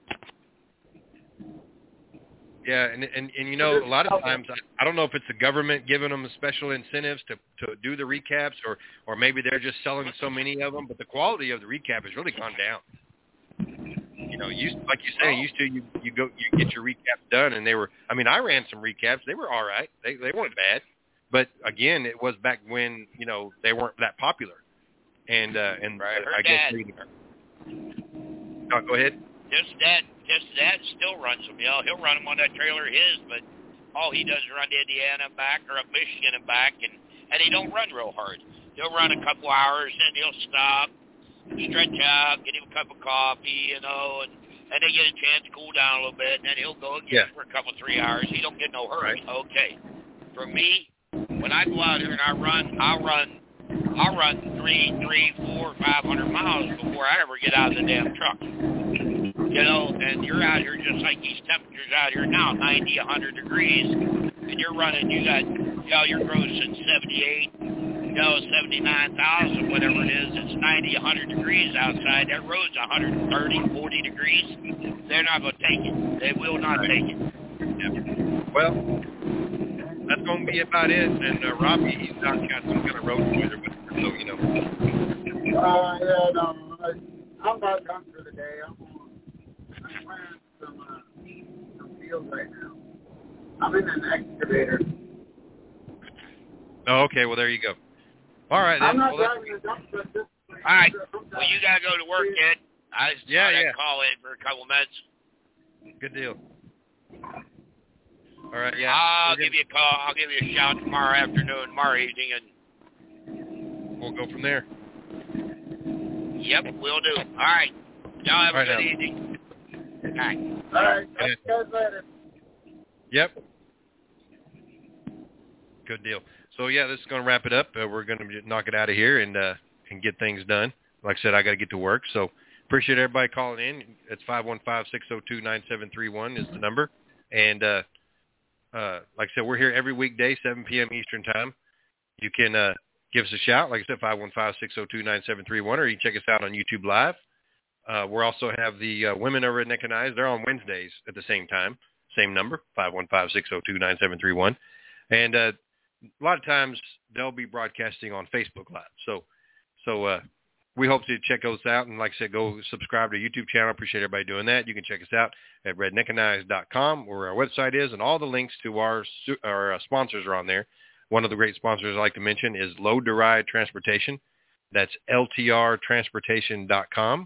Yeah, and, and and you know, a lot of times, I, I don't know if it's the government giving them special incentives to, to do the recaps, or, or maybe they're just selling so many of them, but the quality of the recap has really gone down. You know, used like you say, used to you you go you get your recaps done, and they were. I mean, I ran some recaps; they were all right. They they weren't bad, but again, it was back when you know they weren't that popular, and uh, and Right, her I guess dad- leading. Oh, go ahead. His dad, his dad still runs them. You know, he'll run them on that trailer of his, but all he does is run to Indiana and back or up Michigan and back, and and he don't run real hard. He'll run a couple hours, and he'll stop, stretch out, get him a cup of coffee, you know, and and they get a chance to cool down a little bit, and then he'll go again Yeah. for a couple, three hours. He don't get no hurry. Right. Okay. For me, when I go out here and I run, I'll run, I'll run three, three, four, five hundred miles before I ever get out of the damn truck. You know, and you're out here just like these temperatures out here now, ninety, a hundred degrees, and you're running, you got, you know, you're grossing seventy-eight, you know, seventy-nine thousand, whatever it is. It's ninety, a hundred degrees outside. That road's one hundred thirty, forty degrees. They're not going to take it. They will not take it. Yep. Well, that's going to be about it. And uh, Robbie, he's not got some kind of road weather, but so you know. Uh, yeah, no, I, I'm not done for the day. I'm, I'm wearing some, uh, some field right now. I'm in an excavator. Oh, okay. Well, there you go. All right. I'm Then. not Well, driving a dump truck. This All right. Well, you got to go to work, kid. I just Yeah, thought I'd yeah. call in for a couple minutes. good deal. All right. Yeah. I'll we're give you a call. I'll give you a shout tomorrow afternoon, tomorrow evening, and gonna- We'll go from there. yep, we'll do. All right. Y'all have All a right, good now. evening. All right. All right. Talk to you guys later. Yep. Good deal. So yeah, this is going to wrap it up. Uh, we're going to knock it out of here and uh, and get things done. Like I said, I got to get to work. So appreciate everybody calling in. It's five one five, six oh two, nine seven three one is the number. And uh, uh, like I said, we're here every weekday, seven p.m. Eastern time. You can uh, give us a shout. Like I said, five one five, six oh two, nine seven three one, or you can check us out on YouTube Live. Uh, we also have the uh, women over at Neck and Eyes. They're on Wednesdays at the same time. Same number, five one five, six oh two, nine seven three one. And uh, a lot of times they'll be broadcasting on Facebook Live. So so uh, we hope to check those out. And like I said, go subscribe to the YouTube channel. Appreciate everybody doing that. You can check us out at red neck and eyes dot com, where our website is, and all the links to our, our uh, sponsors are on there. One of the great sponsors I like to mention is Load to Ride Transportation. That's L T R transportation dot com.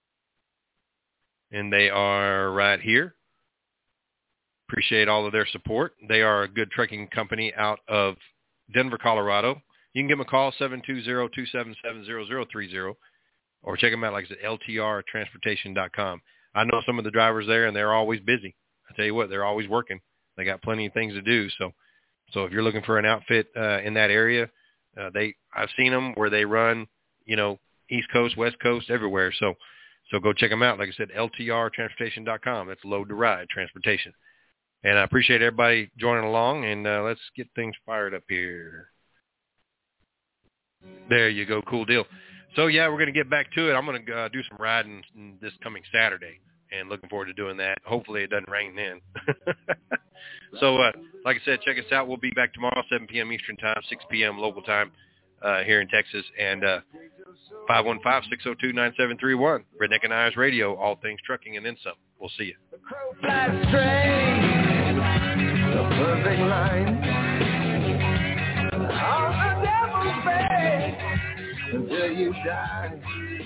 And they are right here. Appreciate all of their support. They are a good trucking company out of Denver, Colorado. You can give them a call, seven two zero, two seven seven, zero zero three zero, or check them out, like I said, L T R transportation dot com. I know some of the drivers there, and they're always busy. I tell you what, they're always working. They got plenty of things to do. So so if you're looking for an outfit uh, in that area, uh, they I've seen them where they run, you know, East Coast, West Coast, everywhere. So so go check them out. Like I said, L T R transportation dot com. That's Load to Ride Transportation. And I appreciate everybody joining along, and uh, let's get things fired up here. There you go. Cool deal. So, yeah, we're going to get back to it. I'm going to uh, do some riding this coming Saturday, and looking forward to doing that. Hopefully it doesn't rain then. So, uh, like I said, check us out. We'll be back tomorrow, seven p.m. Eastern Time, six p.m. local time uh, here in Texas, and uh, five one five, six oh two, nine seven three one. Redneck and Eyes Radio, all things trucking and then some. We'll see you. The crow flies straight, the perfect line. On the devil's bed until you die.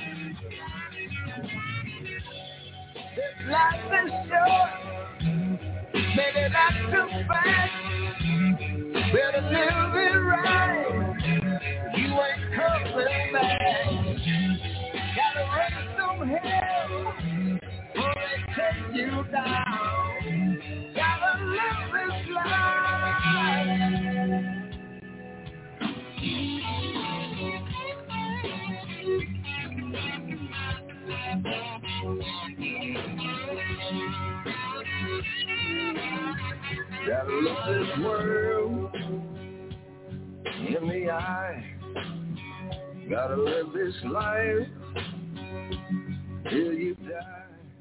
This life is short, maybe that's too fast. Better live it right, you ain't coming back. Gotta raise some hell before they take you down. Gotta live this life. Gotta look this world in the eye. Gotta live this life till you die.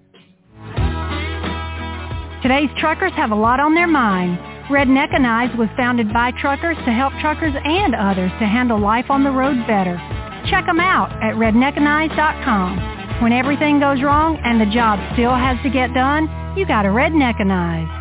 Today's truckers have a lot on their mind. Redneck and Eyes was founded by truckers to help truckers and others to handle life on the road better. Check them out at redneck and eyes dot com. When everything goes wrong and the job still has to get done, you got a Redneck and Eyes.